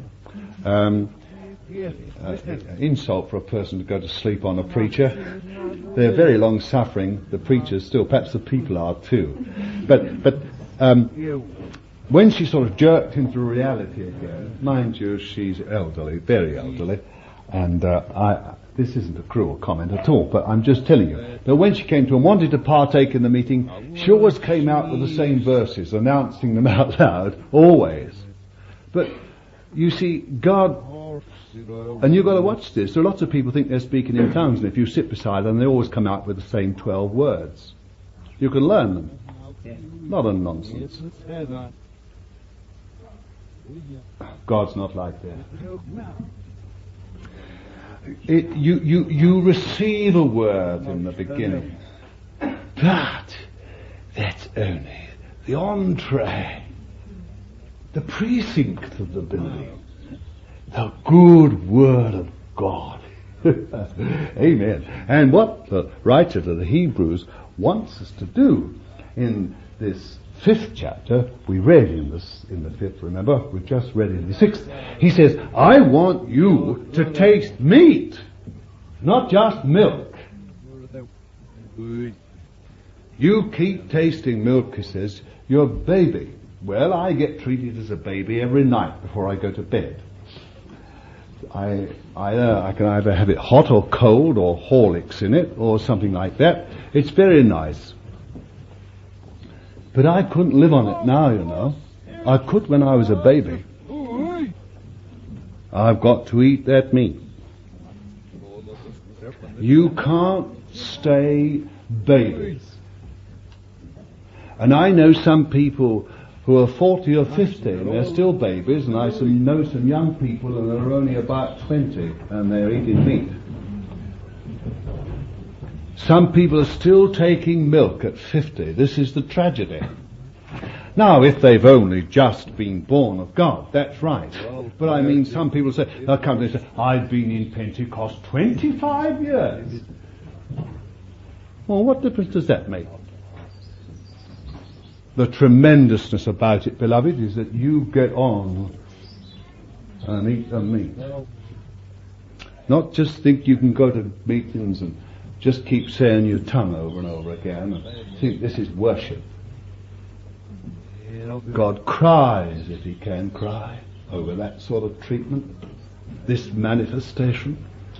Insult for a person to go to sleep on a preacher. They're very long suffering, the preachers still, perhaps the people are too. But when she sort of jerked into reality again, mind you, she's elderly, very elderly, and this isn't a cruel comment at all, but I'm just telling you that when she came to and wanted to partake in the meeting, she always came out with the same verses, announcing them out loud, always. But you see, God, and you've got to watch this. There are lots of people think they're speaking in tongues, and if you sit beside them, they always come out with the same 12 words. You can learn them. Not a nonsense. God's not like that. You receive a word in the beginning, but that's only the entree, the precinct of the building. The good word of God. Amen. And what the writer to the Hebrews wants us to do in this 5th chapter, we read in the 5th, remember? We just read in the 6th. He says, I want you to taste meat, not just milk. You keep tasting milk, he says, you're a baby. Well, I get treated as a baby every night before I go to bed. I can either have it hot or cold or Horlicks in it or something like that. It's very nice. But I couldn't live on it now, you know. I could when I was a baby. I've got to eat that meat. You can't stay babies. And I know some people who are 40 or 50 and they're still babies, and I know some young people and they're only about 20 and they're eating meat. Some people are still taking milk at 50. This is the tragedy. Now, if they've only just been born of God, that's right. But I mean, some people say, they'll come and say, I've been in Pentecost 25 years. Well, what difference does that make? The tremendousness about it, beloved, is that you get on and eat the meat. Not just think you can go to meetings and just keep saying your tongue over and over again and think this is worship. God cries if he can cry over that sort of treatment, this manifestation.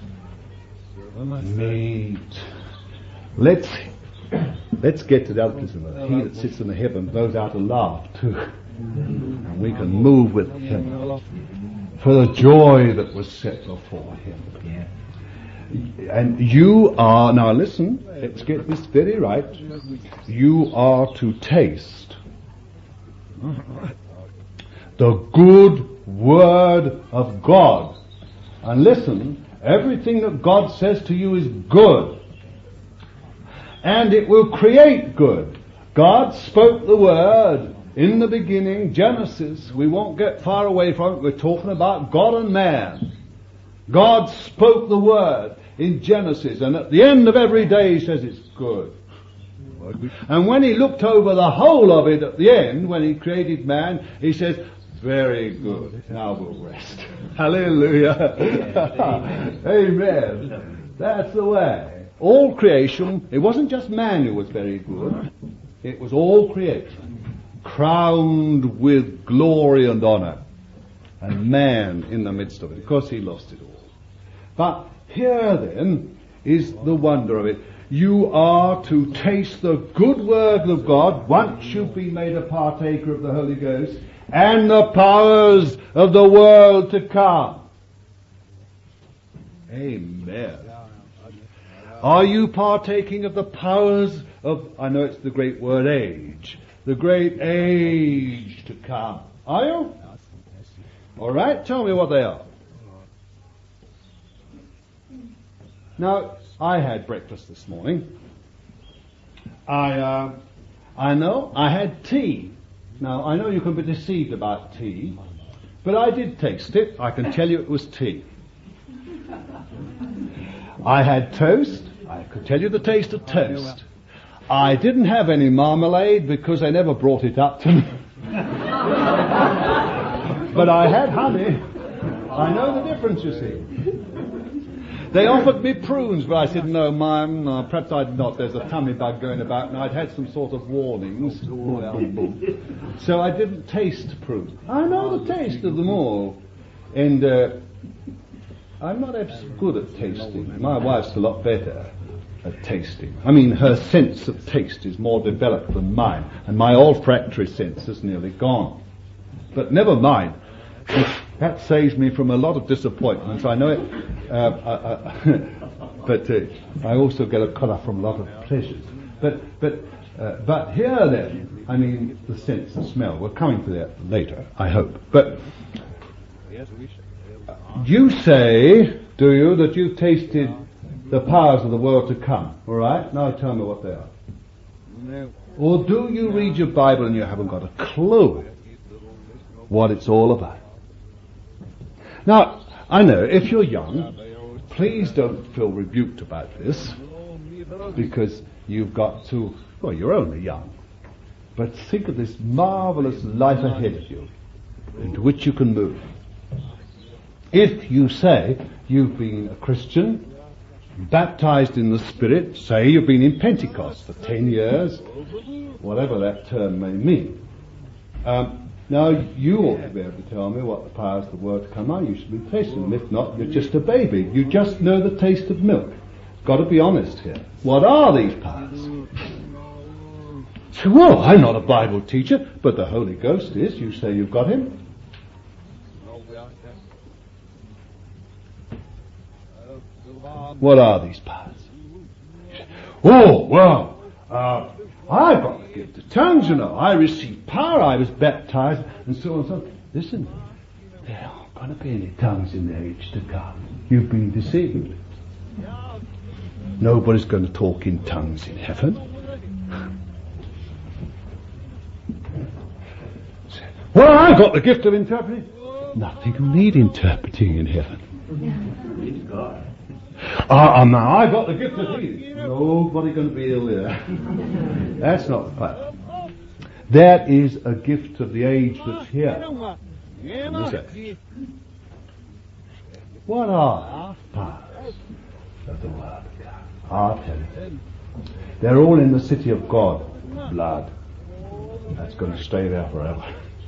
Mate, let's get to the other place. He that sits in the heaven blows out a laugh too. And we can move with him for the joy that was set before him. And you are, now listen, let's get this very right. You are to taste the good word of God. And listen, everything that God says to you is good. And it will create good. God spoke the word in the beginning, Genesis. We won't get far away from it. We're talking about God and man. God spoke the word in Genesis, and at the end of every day he says it's good. And when he looked over the whole of it at the end, when he created man, he says, very good. Now we'll rest. Hallelujah. Amen. That's the way. All creation, it wasn't just man who was very good. It was all creation, crowned with glory and honor. And man in the midst of it. Of course he lost it all. But here then is the wonder of it. You are to taste the good word of God once you've been made a partaker of the Holy Ghost and the powers of the world to come. Amen. Are you partaking of the powers of, I know it's the great word age, the great age to come? Are you? All right, tell me what they are. Now, I had breakfast this morning. I know I had tea. Now, I know you can be deceived about tea, but I did taste it. I can tell you it was tea. I had toast. I could tell you the taste of toast. I didn't have any marmalade because they never brought it up to me. But I had honey. I know the difference, you see. They offered me prunes, but I said, no, ma'am, perhaps I'd not. There's a tummy bug going about, and I'd had some sort of warnings. So I didn't taste prunes. I know the taste of them all. And I'm not good at tasting. My wife's a lot better at tasting. I mean, her sense of taste is more developed than mine, and my olfactory sense is nearly gone. But never mind. That saves me from a lot of disappointments. I know it. But I also get a colour from a lot of pleasures. But here then, I mean, the sense of smell. We're coming to that later, I hope. But you say, do you, that you've tasted the powers of the world to come? All right? Now tell me what they are. No. Or do you read your Bible and you haven't got a clue what it's all about? Now, I know, if you're young, please don't feel rebuked about this, because you've got to, well, you're only young. But think of this marvelous life ahead of you, into which you can move. If you say you've been a Christian, baptized in the Spirit, say you've been in Pentecost for 10 years, whatever that term may mean. Now, you ought to be able to tell me what the powers of the world to come are. You should be tasting them. If not, you're just a baby. You just know the taste of milk. Got to be honest here. What are these powers? So, well, I'm not a Bible teacher, but the Holy Ghost is. You say you've got him? What are these powers? Oh, well, I've got the gift of tongues, you know. I received power. I was baptized, and so on and so on. Listen, there aren't going to be any tongues in the age to come. You've been deceived. Nobody's going to talk in tongues in heaven. Well, I've got the gift of interpreting. Nothing will need interpreting in heaven. It's God. Now I've got the gift of healing. Nobody going to be ill there. That's not the fact. That is a gift of the age that's here. What are powers of the world? I'll tell you. They're all in the city of God. Blood. That's going to stay there forever.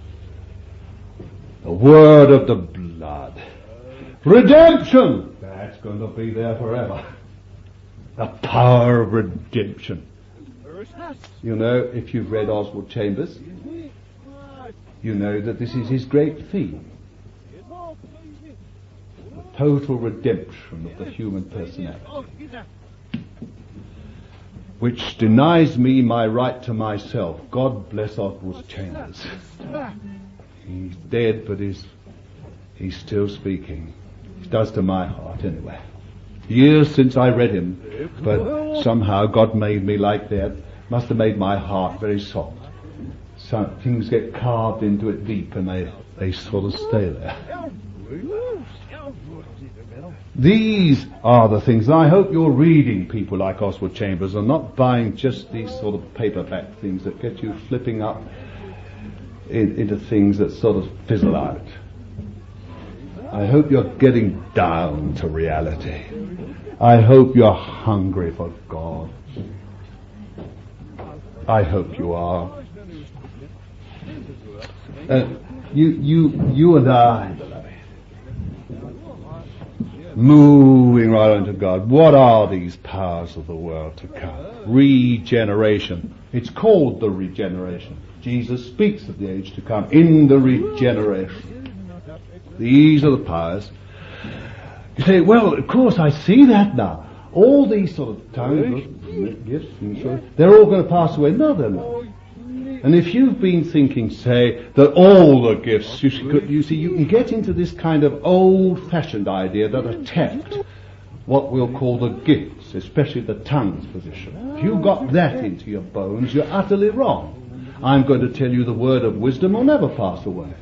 The word of the blood. Redemption. That's going to be there forever. The power of redemption. You know, if you've read Oswald Chambers, you know that this is his great theme. The total redemption of the human personality, which denies me my right to myself. God bless Oswald Chambers. He's dead, but he's still speaking. He does to my heart anyway. Years since I read him, but somehow God made me like that. Must have made my heart very soft. Some things get carved into it deep, and they sort of stay there. These are the things, and I hope you're reading people like Oswald Chambers and not buying just these sort of paperback things that get you flipping up into things that sort of fizzle out. I hope you're getting down to reality. I hope you're hungry for God. I hope you are. You and I, beloved, moving right on to God. What are these powers of the world to come? Regeneration. It's called the regeneration. Jesus speaks of the age to come in the regeneration. These are the powers. You say, well, of course I see that now. All these sort of tongues, gifts, they're all going to pass away. No, they're not. And if you've been thinking, say, that all the gifts, you see, you can get into this kind of old-fashioned idea that attempt what we'll call the gifts, especially the tongues position. If you've got that into your bones, you're utterly wrong. I'm going to tell you the word of wisdom will never pass away.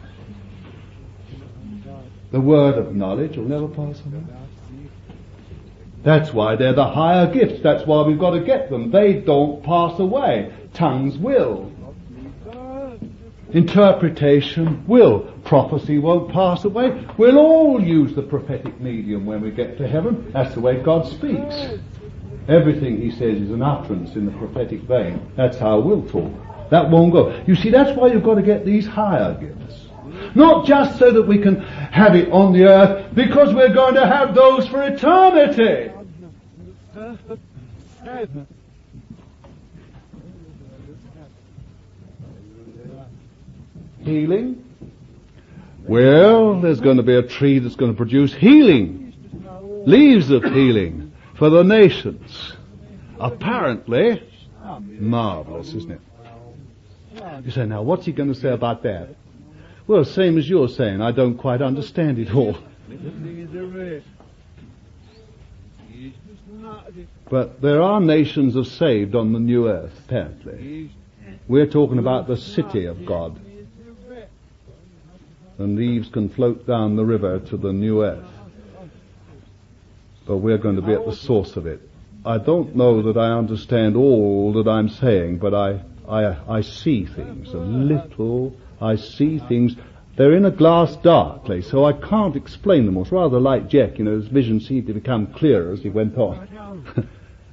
The word of knowledge will never pass away. That's why they're the higher gifts. That's why we've got to get them. They don't pass away. Tongues will. Interpretation will. Prophecy won't pass away. We'll all use the prophetic medium when we get to heaven. That's the way God speaks. Everything he says is an utterance in the prophetic vein. That's how we'll talk. That won't go. You see, that's why you've got to get these higher gifts. Not just so that we can have it on the earth, because we're going to have those for eternity. Healing? Well, there's going to be a tree that's going to produce healing. Leaves of healing for the nations. Apparently, marvelous, isn't it? You say, now what's he going to say about that? Well, same as you're saying, I don't quite understand it all. But there are nations of saved on the new earth, apparently. We're talking about the city of God. And leaves can float down the river to the new earth. But we're going to be at the source of it. I don't know that I understand all that I'm saying, but I see things a little. I see things. They're in a glass dark place, so I can't explain them. It's rather like Jack, his vision seemed to become clearer as he went on.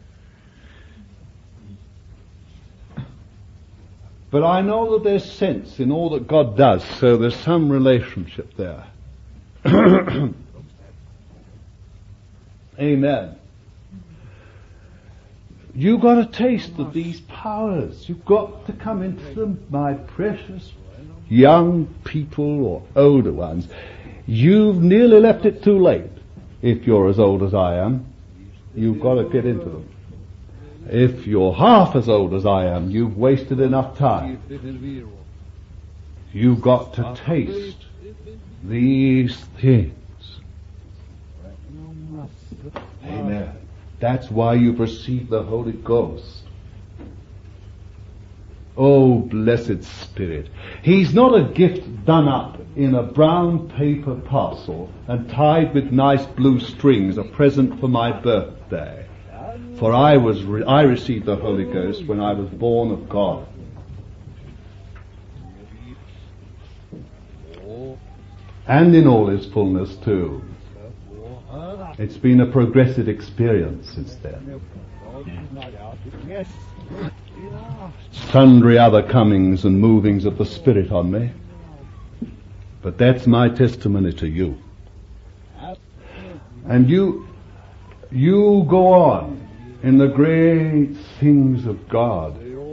But I know that there's sense in all that God does, so there's some relationship there. Amen. You've got a taste of these powers. You've got to come into them, my precious young people or older ones. You've nearly left it too late. If you're as old as I am, you've got to get into them. If you're half as old as I am, you've wasted enough time. You've got to taste these things. Amen. That's why you've received the Holy Ghost. Oh, blessed Spirit. He's not a gift done up in a brown paper parcel and tied with nice blue strings, a present for my birthday. For I received the Holy Ghost when I was born of God. And in all his fullness too. It's been a progressive experience since then. sundry other comings and movings of the Spirit on me. But that's my testimony to you. And you go on in the great things of God.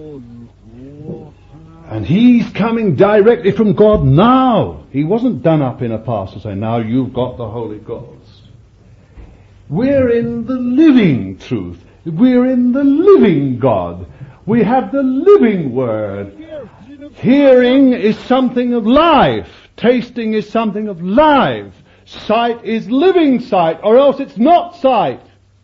And He's coming directly from God now. He wasn't done up in a past to say, now you've got the Holy Ghost. We're in the living truth. We're in the living God. We have the living Word. Hearing is something of life. Tasting is something of life. Sight is living sight, or else it's not sight.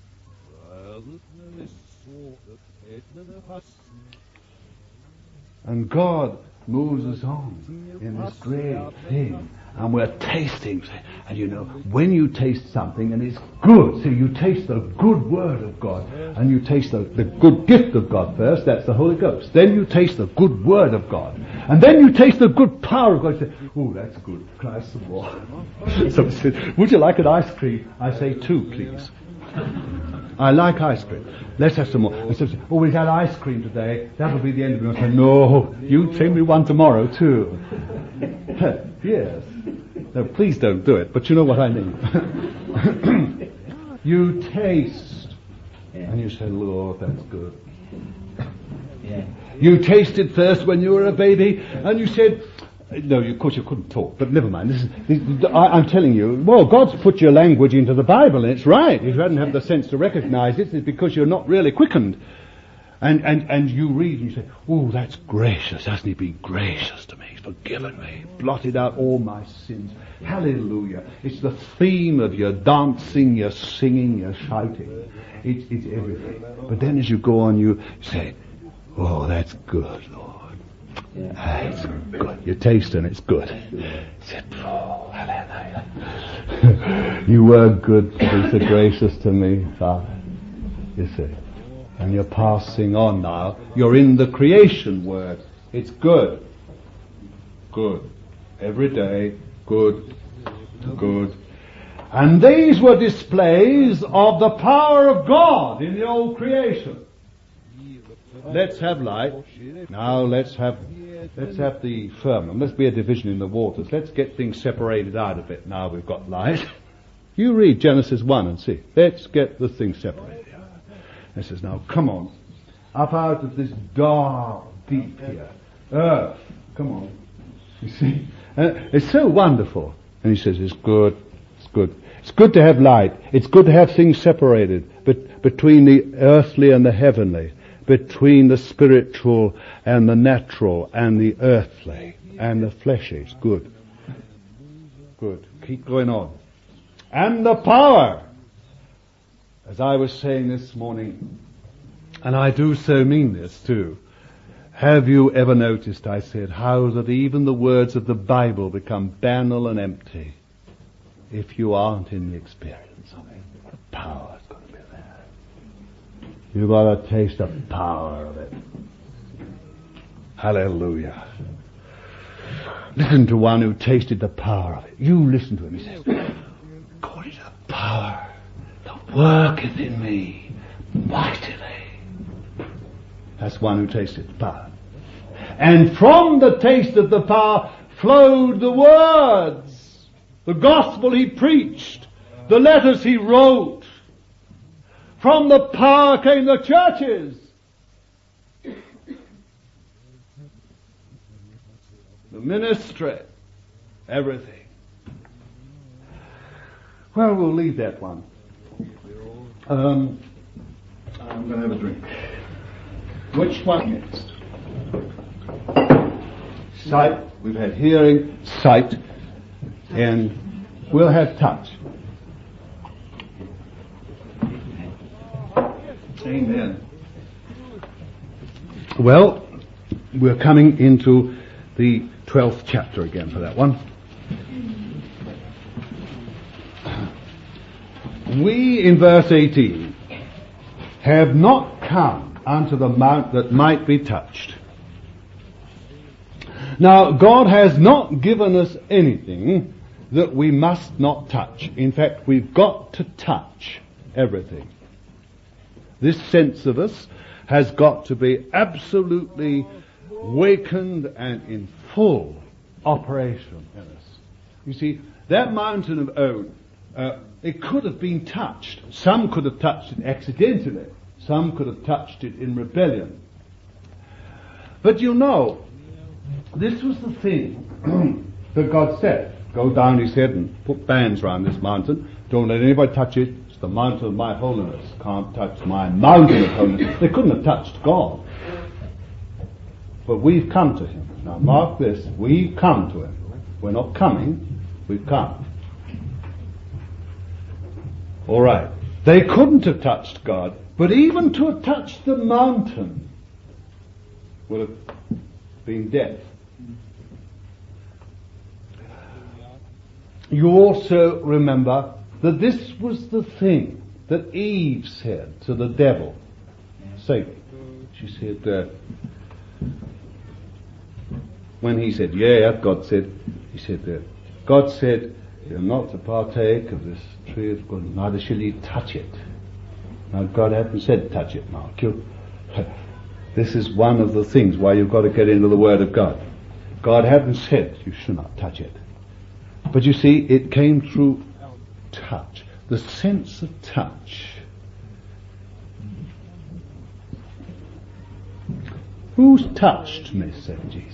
And God moves us on in this great thing. And we're tasting. And you know, when you taste something and it's good, so you taste the good Word of God, and you taste the good gift of God first, that's the Holy Ghost. Then you taste the good Word of God. And then you taste the good power of God. You say, oh, that's good. Christ some more. Somebody says, would you like an ice cream? I say 2, please. I like ice cream. Let's have some more. And so, oh, we've had ice cream today. That'll be the end of it. I say, no, you bring me one tomorrow too. Yes. No, please don't do it, but you know what I mean. You taste, and you say, Lord, that's good. Yeah. You tasted first when you were a baby, and you said, no, of course you couldn't talk, but never mind. I'm telling you, well, God's put your language into the Bible, and it's right. If you hadn't had the sense to recognize it, it's because you're not really quickened. And you read and you say, oh, that's gracious. Hasn't He been gracious to me? He's forgiven me. Blotted out all my sins. Hallelujah. It's the theme of your dancing, your singing, your shouting. It's everything. But then as you go on, you say, oh, that's good, Lord. It's good. You taste and it's good. Say, oh, hallelujah. You were good to be so gracious to me, Father. You see. And you're passing on now. You're in the creation word. It's good. Good. Every day. Good. Good. And these were displays of the power of God in the old creation. Let's have light. Now let's have the firmament. Let's be a division in the waters. Let's get things separated out of it. Now we've got light. You read Genesis 1 and see. Let's get the things separated. He says, now come on, up out of this dark deep here, earth, come on, you see, it's so wonderful. And he says, it's good, it's good. It's good to have light. It's good to have things separated between the earthly and the heavenly, between the spiritual and the natural and the earthly and the fleshy. It's good. Good. Keep going on. And the power. As I was saying this morning, and I do so mean this too, have you ever noticed, I said, how that even the words of the Bible become banal and empty if you aren't in the experience of it? The power's got to be there. You've got to taste the power of it. Hallelujah. Listen to one who tasted the power of it. You listen to him. He says, God is a power. Worketh in me mightily. That's one who tasted the power. And from the taste of the power flowed the words, the gospel he preached, the letters he wrote. From the power came the churches. The ministry, everything. Well, we'll leave that one. I'm going to have a drink. Which one next? Sight. We've had hearing, sight, and we'll have touch. Amen. Well, we're coming into the 12th chapter again for that one. We, in verse 18, have not come unto the mount that might be touched. Now, God has not given us anything that we must not touch. In fact, we've got to touch everything. This sense of us has got to be absolutely wakened and in full operation in us. You see, that mountain of oak, it could have been touched. Some could have touched it accidentally. Some could have touched it in rebellion. But you know, this was the thing that God said. Go down, he said, and put bands around this mountain. Don't let anybody touch it. It's the mountain of my holiness. Can't touch my mountain of holiness. They couldn't have touched God. But we've come to him. Now mark this. We've come to him. We're not coming. We've come. All right. They couldn't have touched God. But even to have touched the mountain would have been death. You also remember that this was the thing that Eve said to the devil, Satan. She said, when he said, yeah, God said, he said, God said, you're not to partake of this tree of good, neither shall you touch it. Now God hasn't said touch it, Mark. This is one of the things why you've got to get into the Word of God. God hadn't said you should not touch it. But you see, it came through touch. The sense of touch. Who's touched me, said Jesus.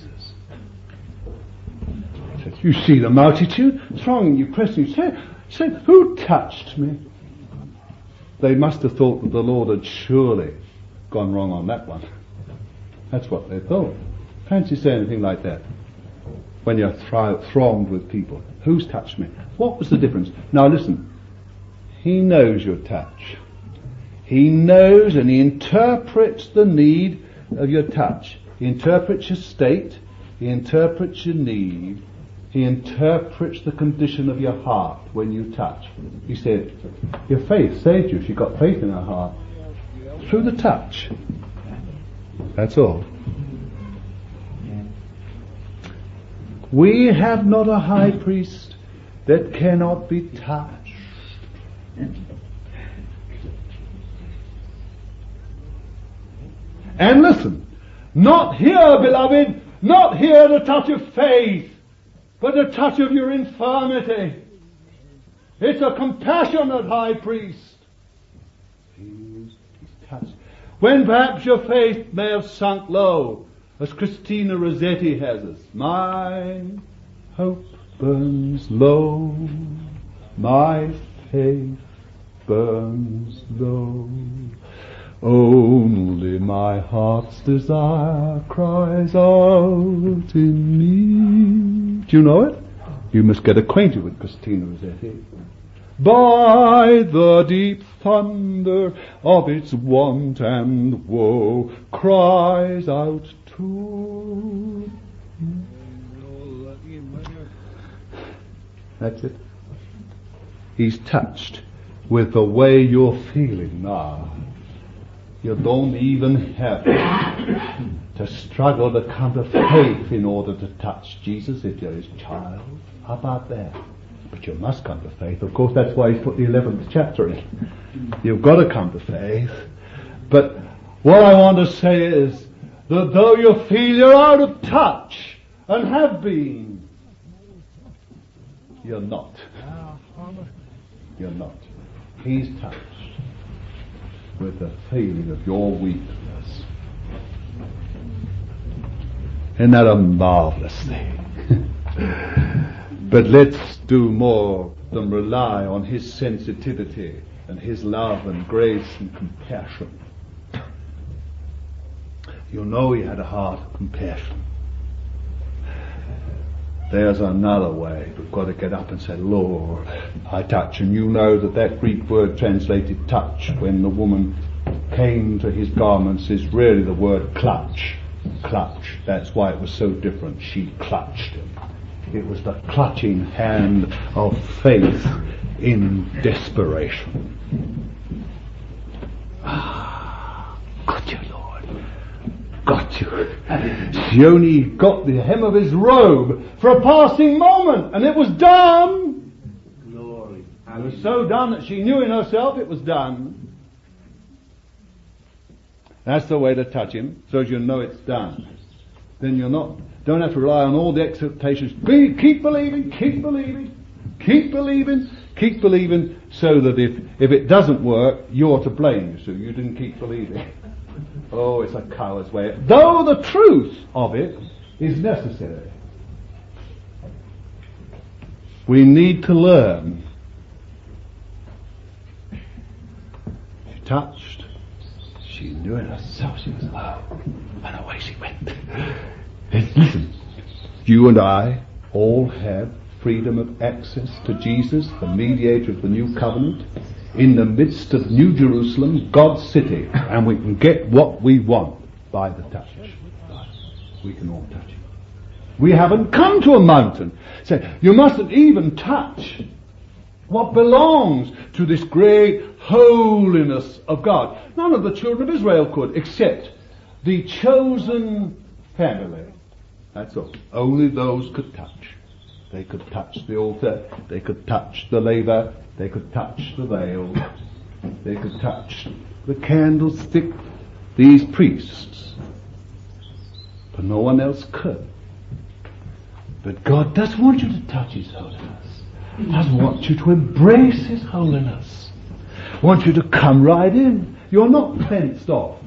Said, you see the multitude thronging you, pressing you. Said, who touched me? They must have thought that the Lord had surely gone wrong on that one. That's what they thought. Fancy saying anything like that when you're thronged with people. Who's touched me? What was the difference? Now listen. He knows your touch. He knows and he interprets the need of your touch. He interprets your state. He interprets your need. He interprets the condition of your heart when you touch. He said, your faith saved you. She got faith in her heart. Through the touch. That's all. We have not a high priest that cannot be touched. And listen, not here, beloved, not here the touch of faith, but the touch of your infirmity. It's a compassionate high priest. He's touched. When perhaps your faith may have sunk low, as Christina Rossetti has us. My hope burns low, my faith burns low. Only my heart's desire cries out in me. Do you know it? You must get acquainted with Christina Rossetti. By the deep thunder of its want and woe cries out to me. That's it. He's touched with the way you're feeling now. You don't even have to struggle to come to faith in order to touch Jesus if you're his child. How about that? But you must come to faith. Of course, that's why he's put the 11th chapter in. You've got to come to faith. But what I want to say is that though you feel you're out of touch and have been, you're not. You're not. He's touched with the feeling of your weakness. Isn't that a marvelous thing? But let's do more than rely on his sensitivity and his love and grace and compassion. You know he had a heart of compassion. There's another way. We've got to get up and say, Lord, I touch. And you know that Greek word translated touch, when the woman came to his garments, is really the word clutch. Clutch. That's why it was so different. She clutched him. It was the clutching hand of faith in desperation. Got you, Lord. Got you. She only got the hem of his robe for a passing moment, and it was done. Glory. It was so done that she knew in herself it was done. That's the way to touch him, so as you know it's done. Then don't have to rely on all the exhortations. Keep believing, keep believing, keep believing, keep believing, so that if it doesn't work, you're to blame, so you didn't keep believing. Oh, it's a coward's way. Though the truth of it is necessary. We need to learn. She touched. She knew it herself. She was, and away she went. Listen, you and I all have freedom of access to Jesus, the mediator of the new covenant, in the midst of New Jerusalem, God's city, and we can get what we want by the touch. We can all touch it. We haven't come to a mountain. Say, you mustn't even touch what belongs to this great holiness of God. None of the children of Israel could, except the chosen family. That's all. Only those could touch. They could touch the altar, they could touch the laver, they could touch the veil, they could touch the candlestick, these priests. But no one else could. But God does want you to touch His holiness. He does want you to embrace His holiness. Wants you to come right in. You're not fenced off.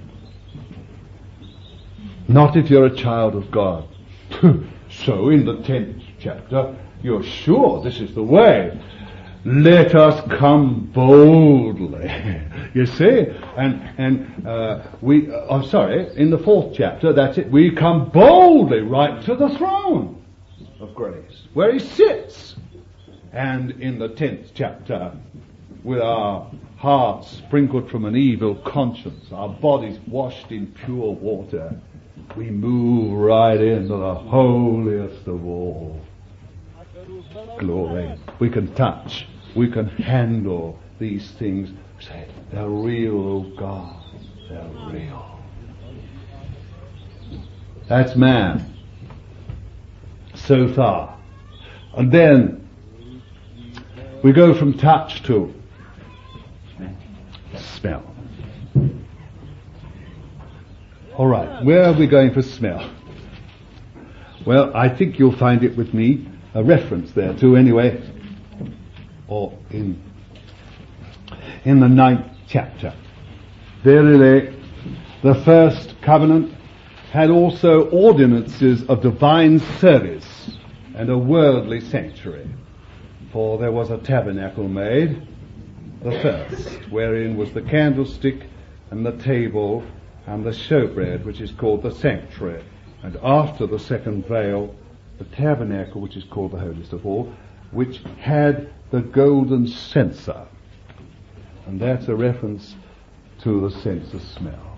Not if you're a child of God. So in the 10th chapter, you're sure this is the way. Let us come boldly. You see? In the 4th chapter, that's it. We come boldly right to the throne of grace, where He sits. And in the 10th chapter, with our hearts sprinkled from an evil conscience, our bodies washed in pure water, we move right into the holiest of all. Glory. We can touch, we can handle these things. Say, they're real, oh God. They're real. That's man. So far. And then we go from touch to smell. All right, where are we going for smell? Well, I think you'll find it with me, a reference there too anyway, or in the 9th chapter. Verily, the first covenant had also ordinances of divine service and a worldly sanctuary. For there was a tabernacle made, the first, wherein was the candlestick and the table and the showbread, which is called the sanctuary. And after the second veil, the tabernacle, which is called the holiest of all, which had the golden censer. And that's a reference to the sense of smell.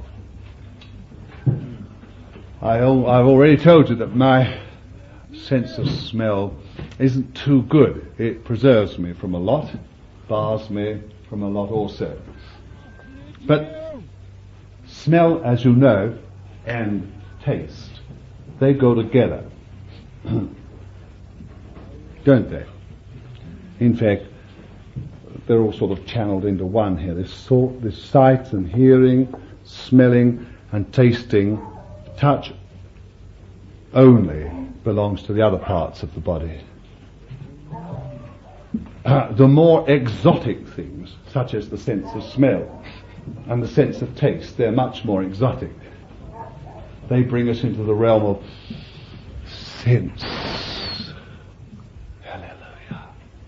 I've already told you that my sense of smell isn't too good. It preserves me from a lot, bars me from a lot also. But smell, as you know, and taste, they go together. Don't they? In fact, they're all sort of channeled into one here. This sight and hearing, smelling and tasting, touch only belongs to the other parts of the body. The more exotic things, such as the sense of smell and the sense of taste, they're much more exotic. They bring us into the realm of sense. Hallelujah.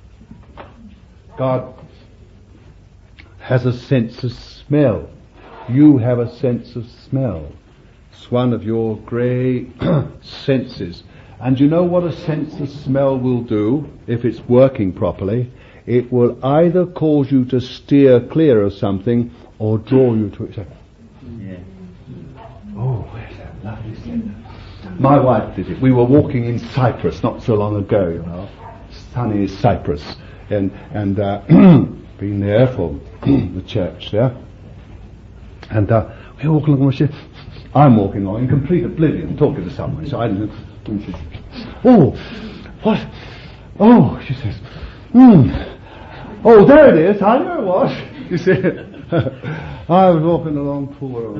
God has a sense of smell. You have a sense of smell. It's one of your great senses. And you know what a sense of smell will do if it's working properly? It will either cause you to steer clear of something or draw you to it. Yeah. Oh, where's that lovely scent? My wife did it. We were walking in Cyprus not so long ago, you know. Sunny Cyprus. And been there for the church there. And we were walking along, I'm walking along in complete oblivion, talking to someone. So I didn't know. And she says, oh, what? Oh, she says, oh, there it is. I know it was. You see, I was walking along poor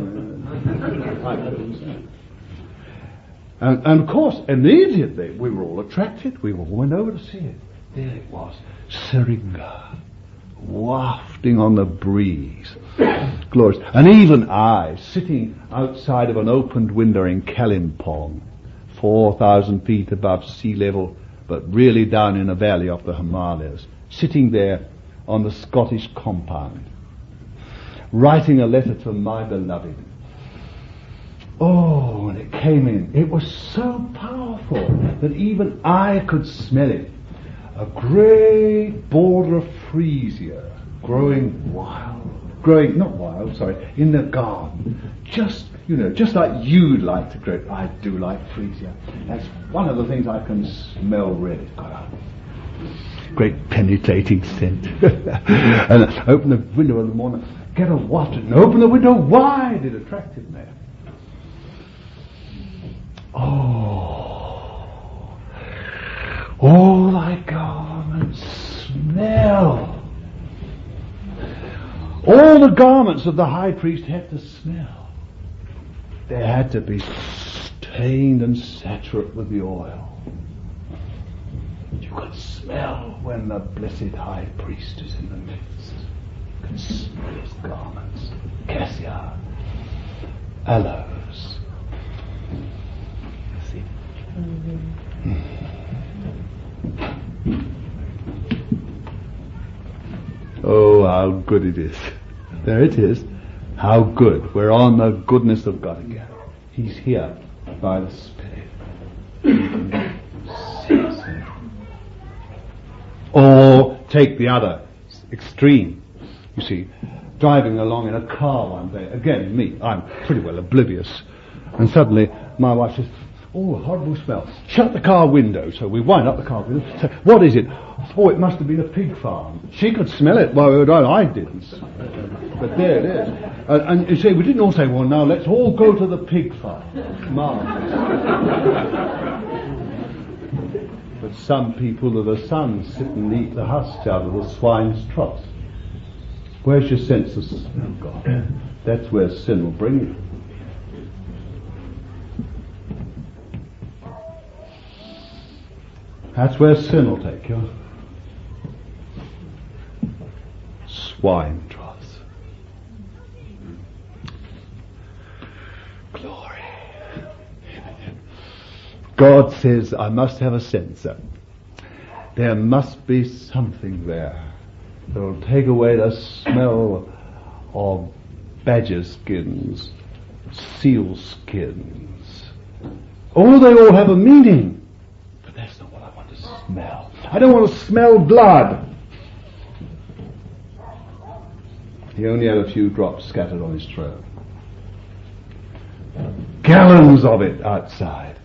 and of course, immediately we were all attracted. We all went over to see it. There it was, Syringa, wafting on the breeze. Glorious. And even I, sitting outside of an opened window in Kalimpong, 4,000 feet above sea level, but really down in a valley of the Himalayas, sitting there on the Scottish compound, writing a letter to my beloved. Oh, when it came in, it was so powerful that even I could smell it. A great border of freesia growing in the garden. Just like you'd like to grow. I do like freesia. That's one of the things I can smell really. Great penetrating scent. And I open the window in the morning, get a waft, and open the window wide. It attracted me. Oh, all thy garments smell. All the garments of the high priest had to smell. They had to be stained and saturate with the oil. You could smell when the blessed high priest is in the midst. You can smell his garments. Cassia, aloes. See? Oh, how good it is. There it is. How good. We're on the goodness of God again. He's here by the Spirit. Or take the other extreme. You see, driving along in a car one day, again me, I'm pretty well oblivious, and suddenly my wife says, oh, horrible smell. Shut the car window. So we wind up the car window. So, what is it? Oh, it must have been a pig farm. She could smell it while we were driving. I didn't. But there it is. And you see, we didn't all say, well, now let's all go to the pig farm. Marvelous. But some people of the sun sit and eat the husks out of the swine's trough. Where's your sense of smell, God? That's where sin will bring you. That's where sin will take you. Swine troughs. Glory. God says, I must have a censer. There must be something there that will take away the smell of badger skins, seal skins. Oh, they all have a meaning. But that's not what I want to smell. I don't want to smell blood. He only had a few drops scattered on his throat. Gallons of it outside.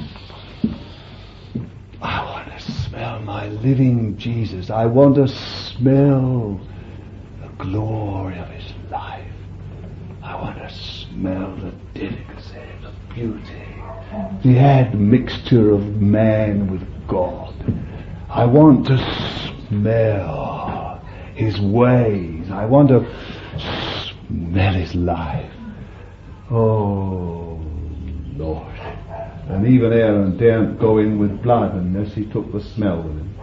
I want to smell my living Jesus. I want to smell the glory of his life. I want to smell the delicacy, the beauty, the admixture of man with God. I want to smell his ways. I want to smell his life. Oh, Lord. And even Aaron daren't go in with blood unless he took the smell with him.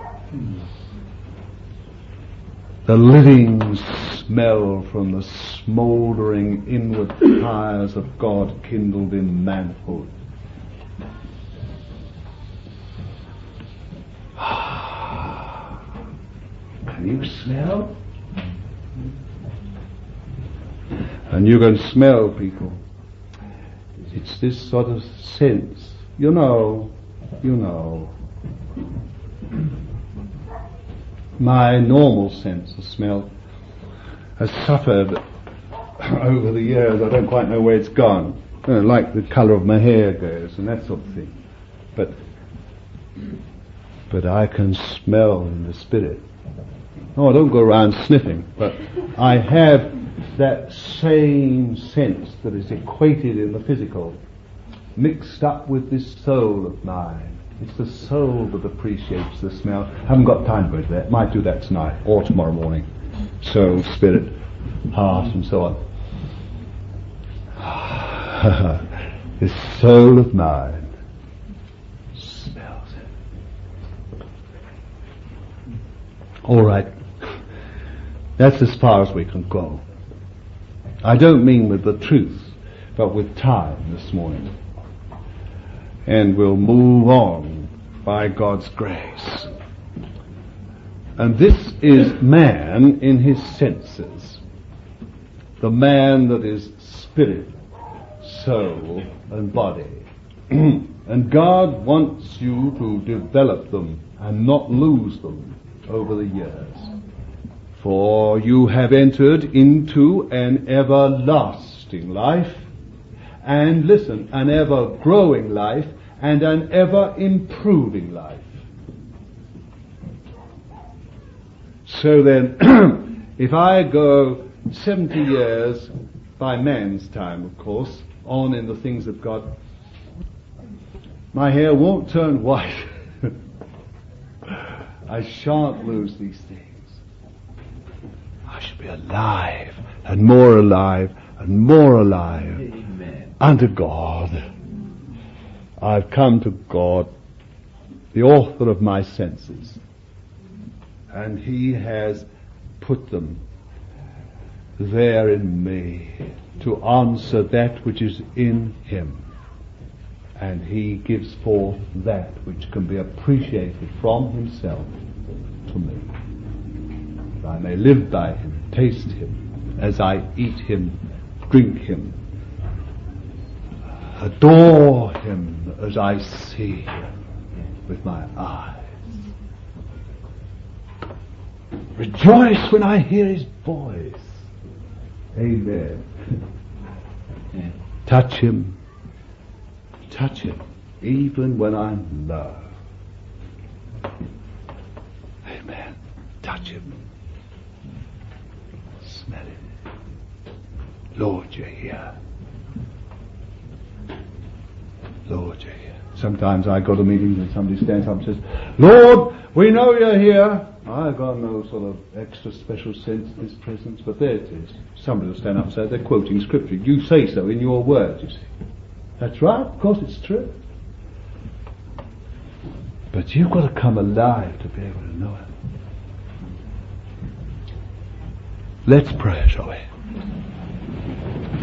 The living smell from the smouldering inward fires of God kindled in manhood. Can you smell? And you can smell, people. It's this sort of sense. You know. My normal sense of smell has suffered over the years. I don't quite know where it's gone. Like the colour of my hair goes and that sort of thing. But I can smell in the spirit. Oh, I don't go around sniffing, but I have that same sense that is equated in the physical, mixed up with this soul of mine. It's the soul that appreciates the smell. Haven't got time to go into that. Might do that tonight or tomorrow morning. Soul, spirit. heart and so on. This soul of mine smells it. All right. That's as far as we can go. I don't mean with the truth, but with time this morning. And we'll move on by God's grace. And this is man in his senses. The man that is spirit, soul, and body. And God wants you to develop them and not lose them over the years. For you have entered into an everlasting life, and listen, an ever-growing life, and an ever-improving life. So then, if I go 70 years, by man's time, of course, on in the things of God, my hair won't turn white. I shan't lose these things. I shall be alive, and more alive, and more alive. Amen. Unto God. I've come to God, the author of my senses, and He has put them there in me to answer that which is in Him, and He gives forth that which can be appreciated from Himself to me. That I may live by Him, taste Him, as I eat Him, drink Him, adore Him as I see Him with my eyes. Rejoice when I hear His voice. Amen. Yeah. Touch Him, even when I'm low. Amen. Touch Him. Smell Him. Lord, you're here. Lord, you're here. Sometimes I go to meetings and somebody stands up and says, Lord, we know you're here. I've got no sort of extra special sense of His presence, but there it is. Somebody will stand up and say, they're quoting scripture. You say so in your words, you see. That's right, of course it's true. But you've got to come alive to be able to know Him. Let's pray, shall we?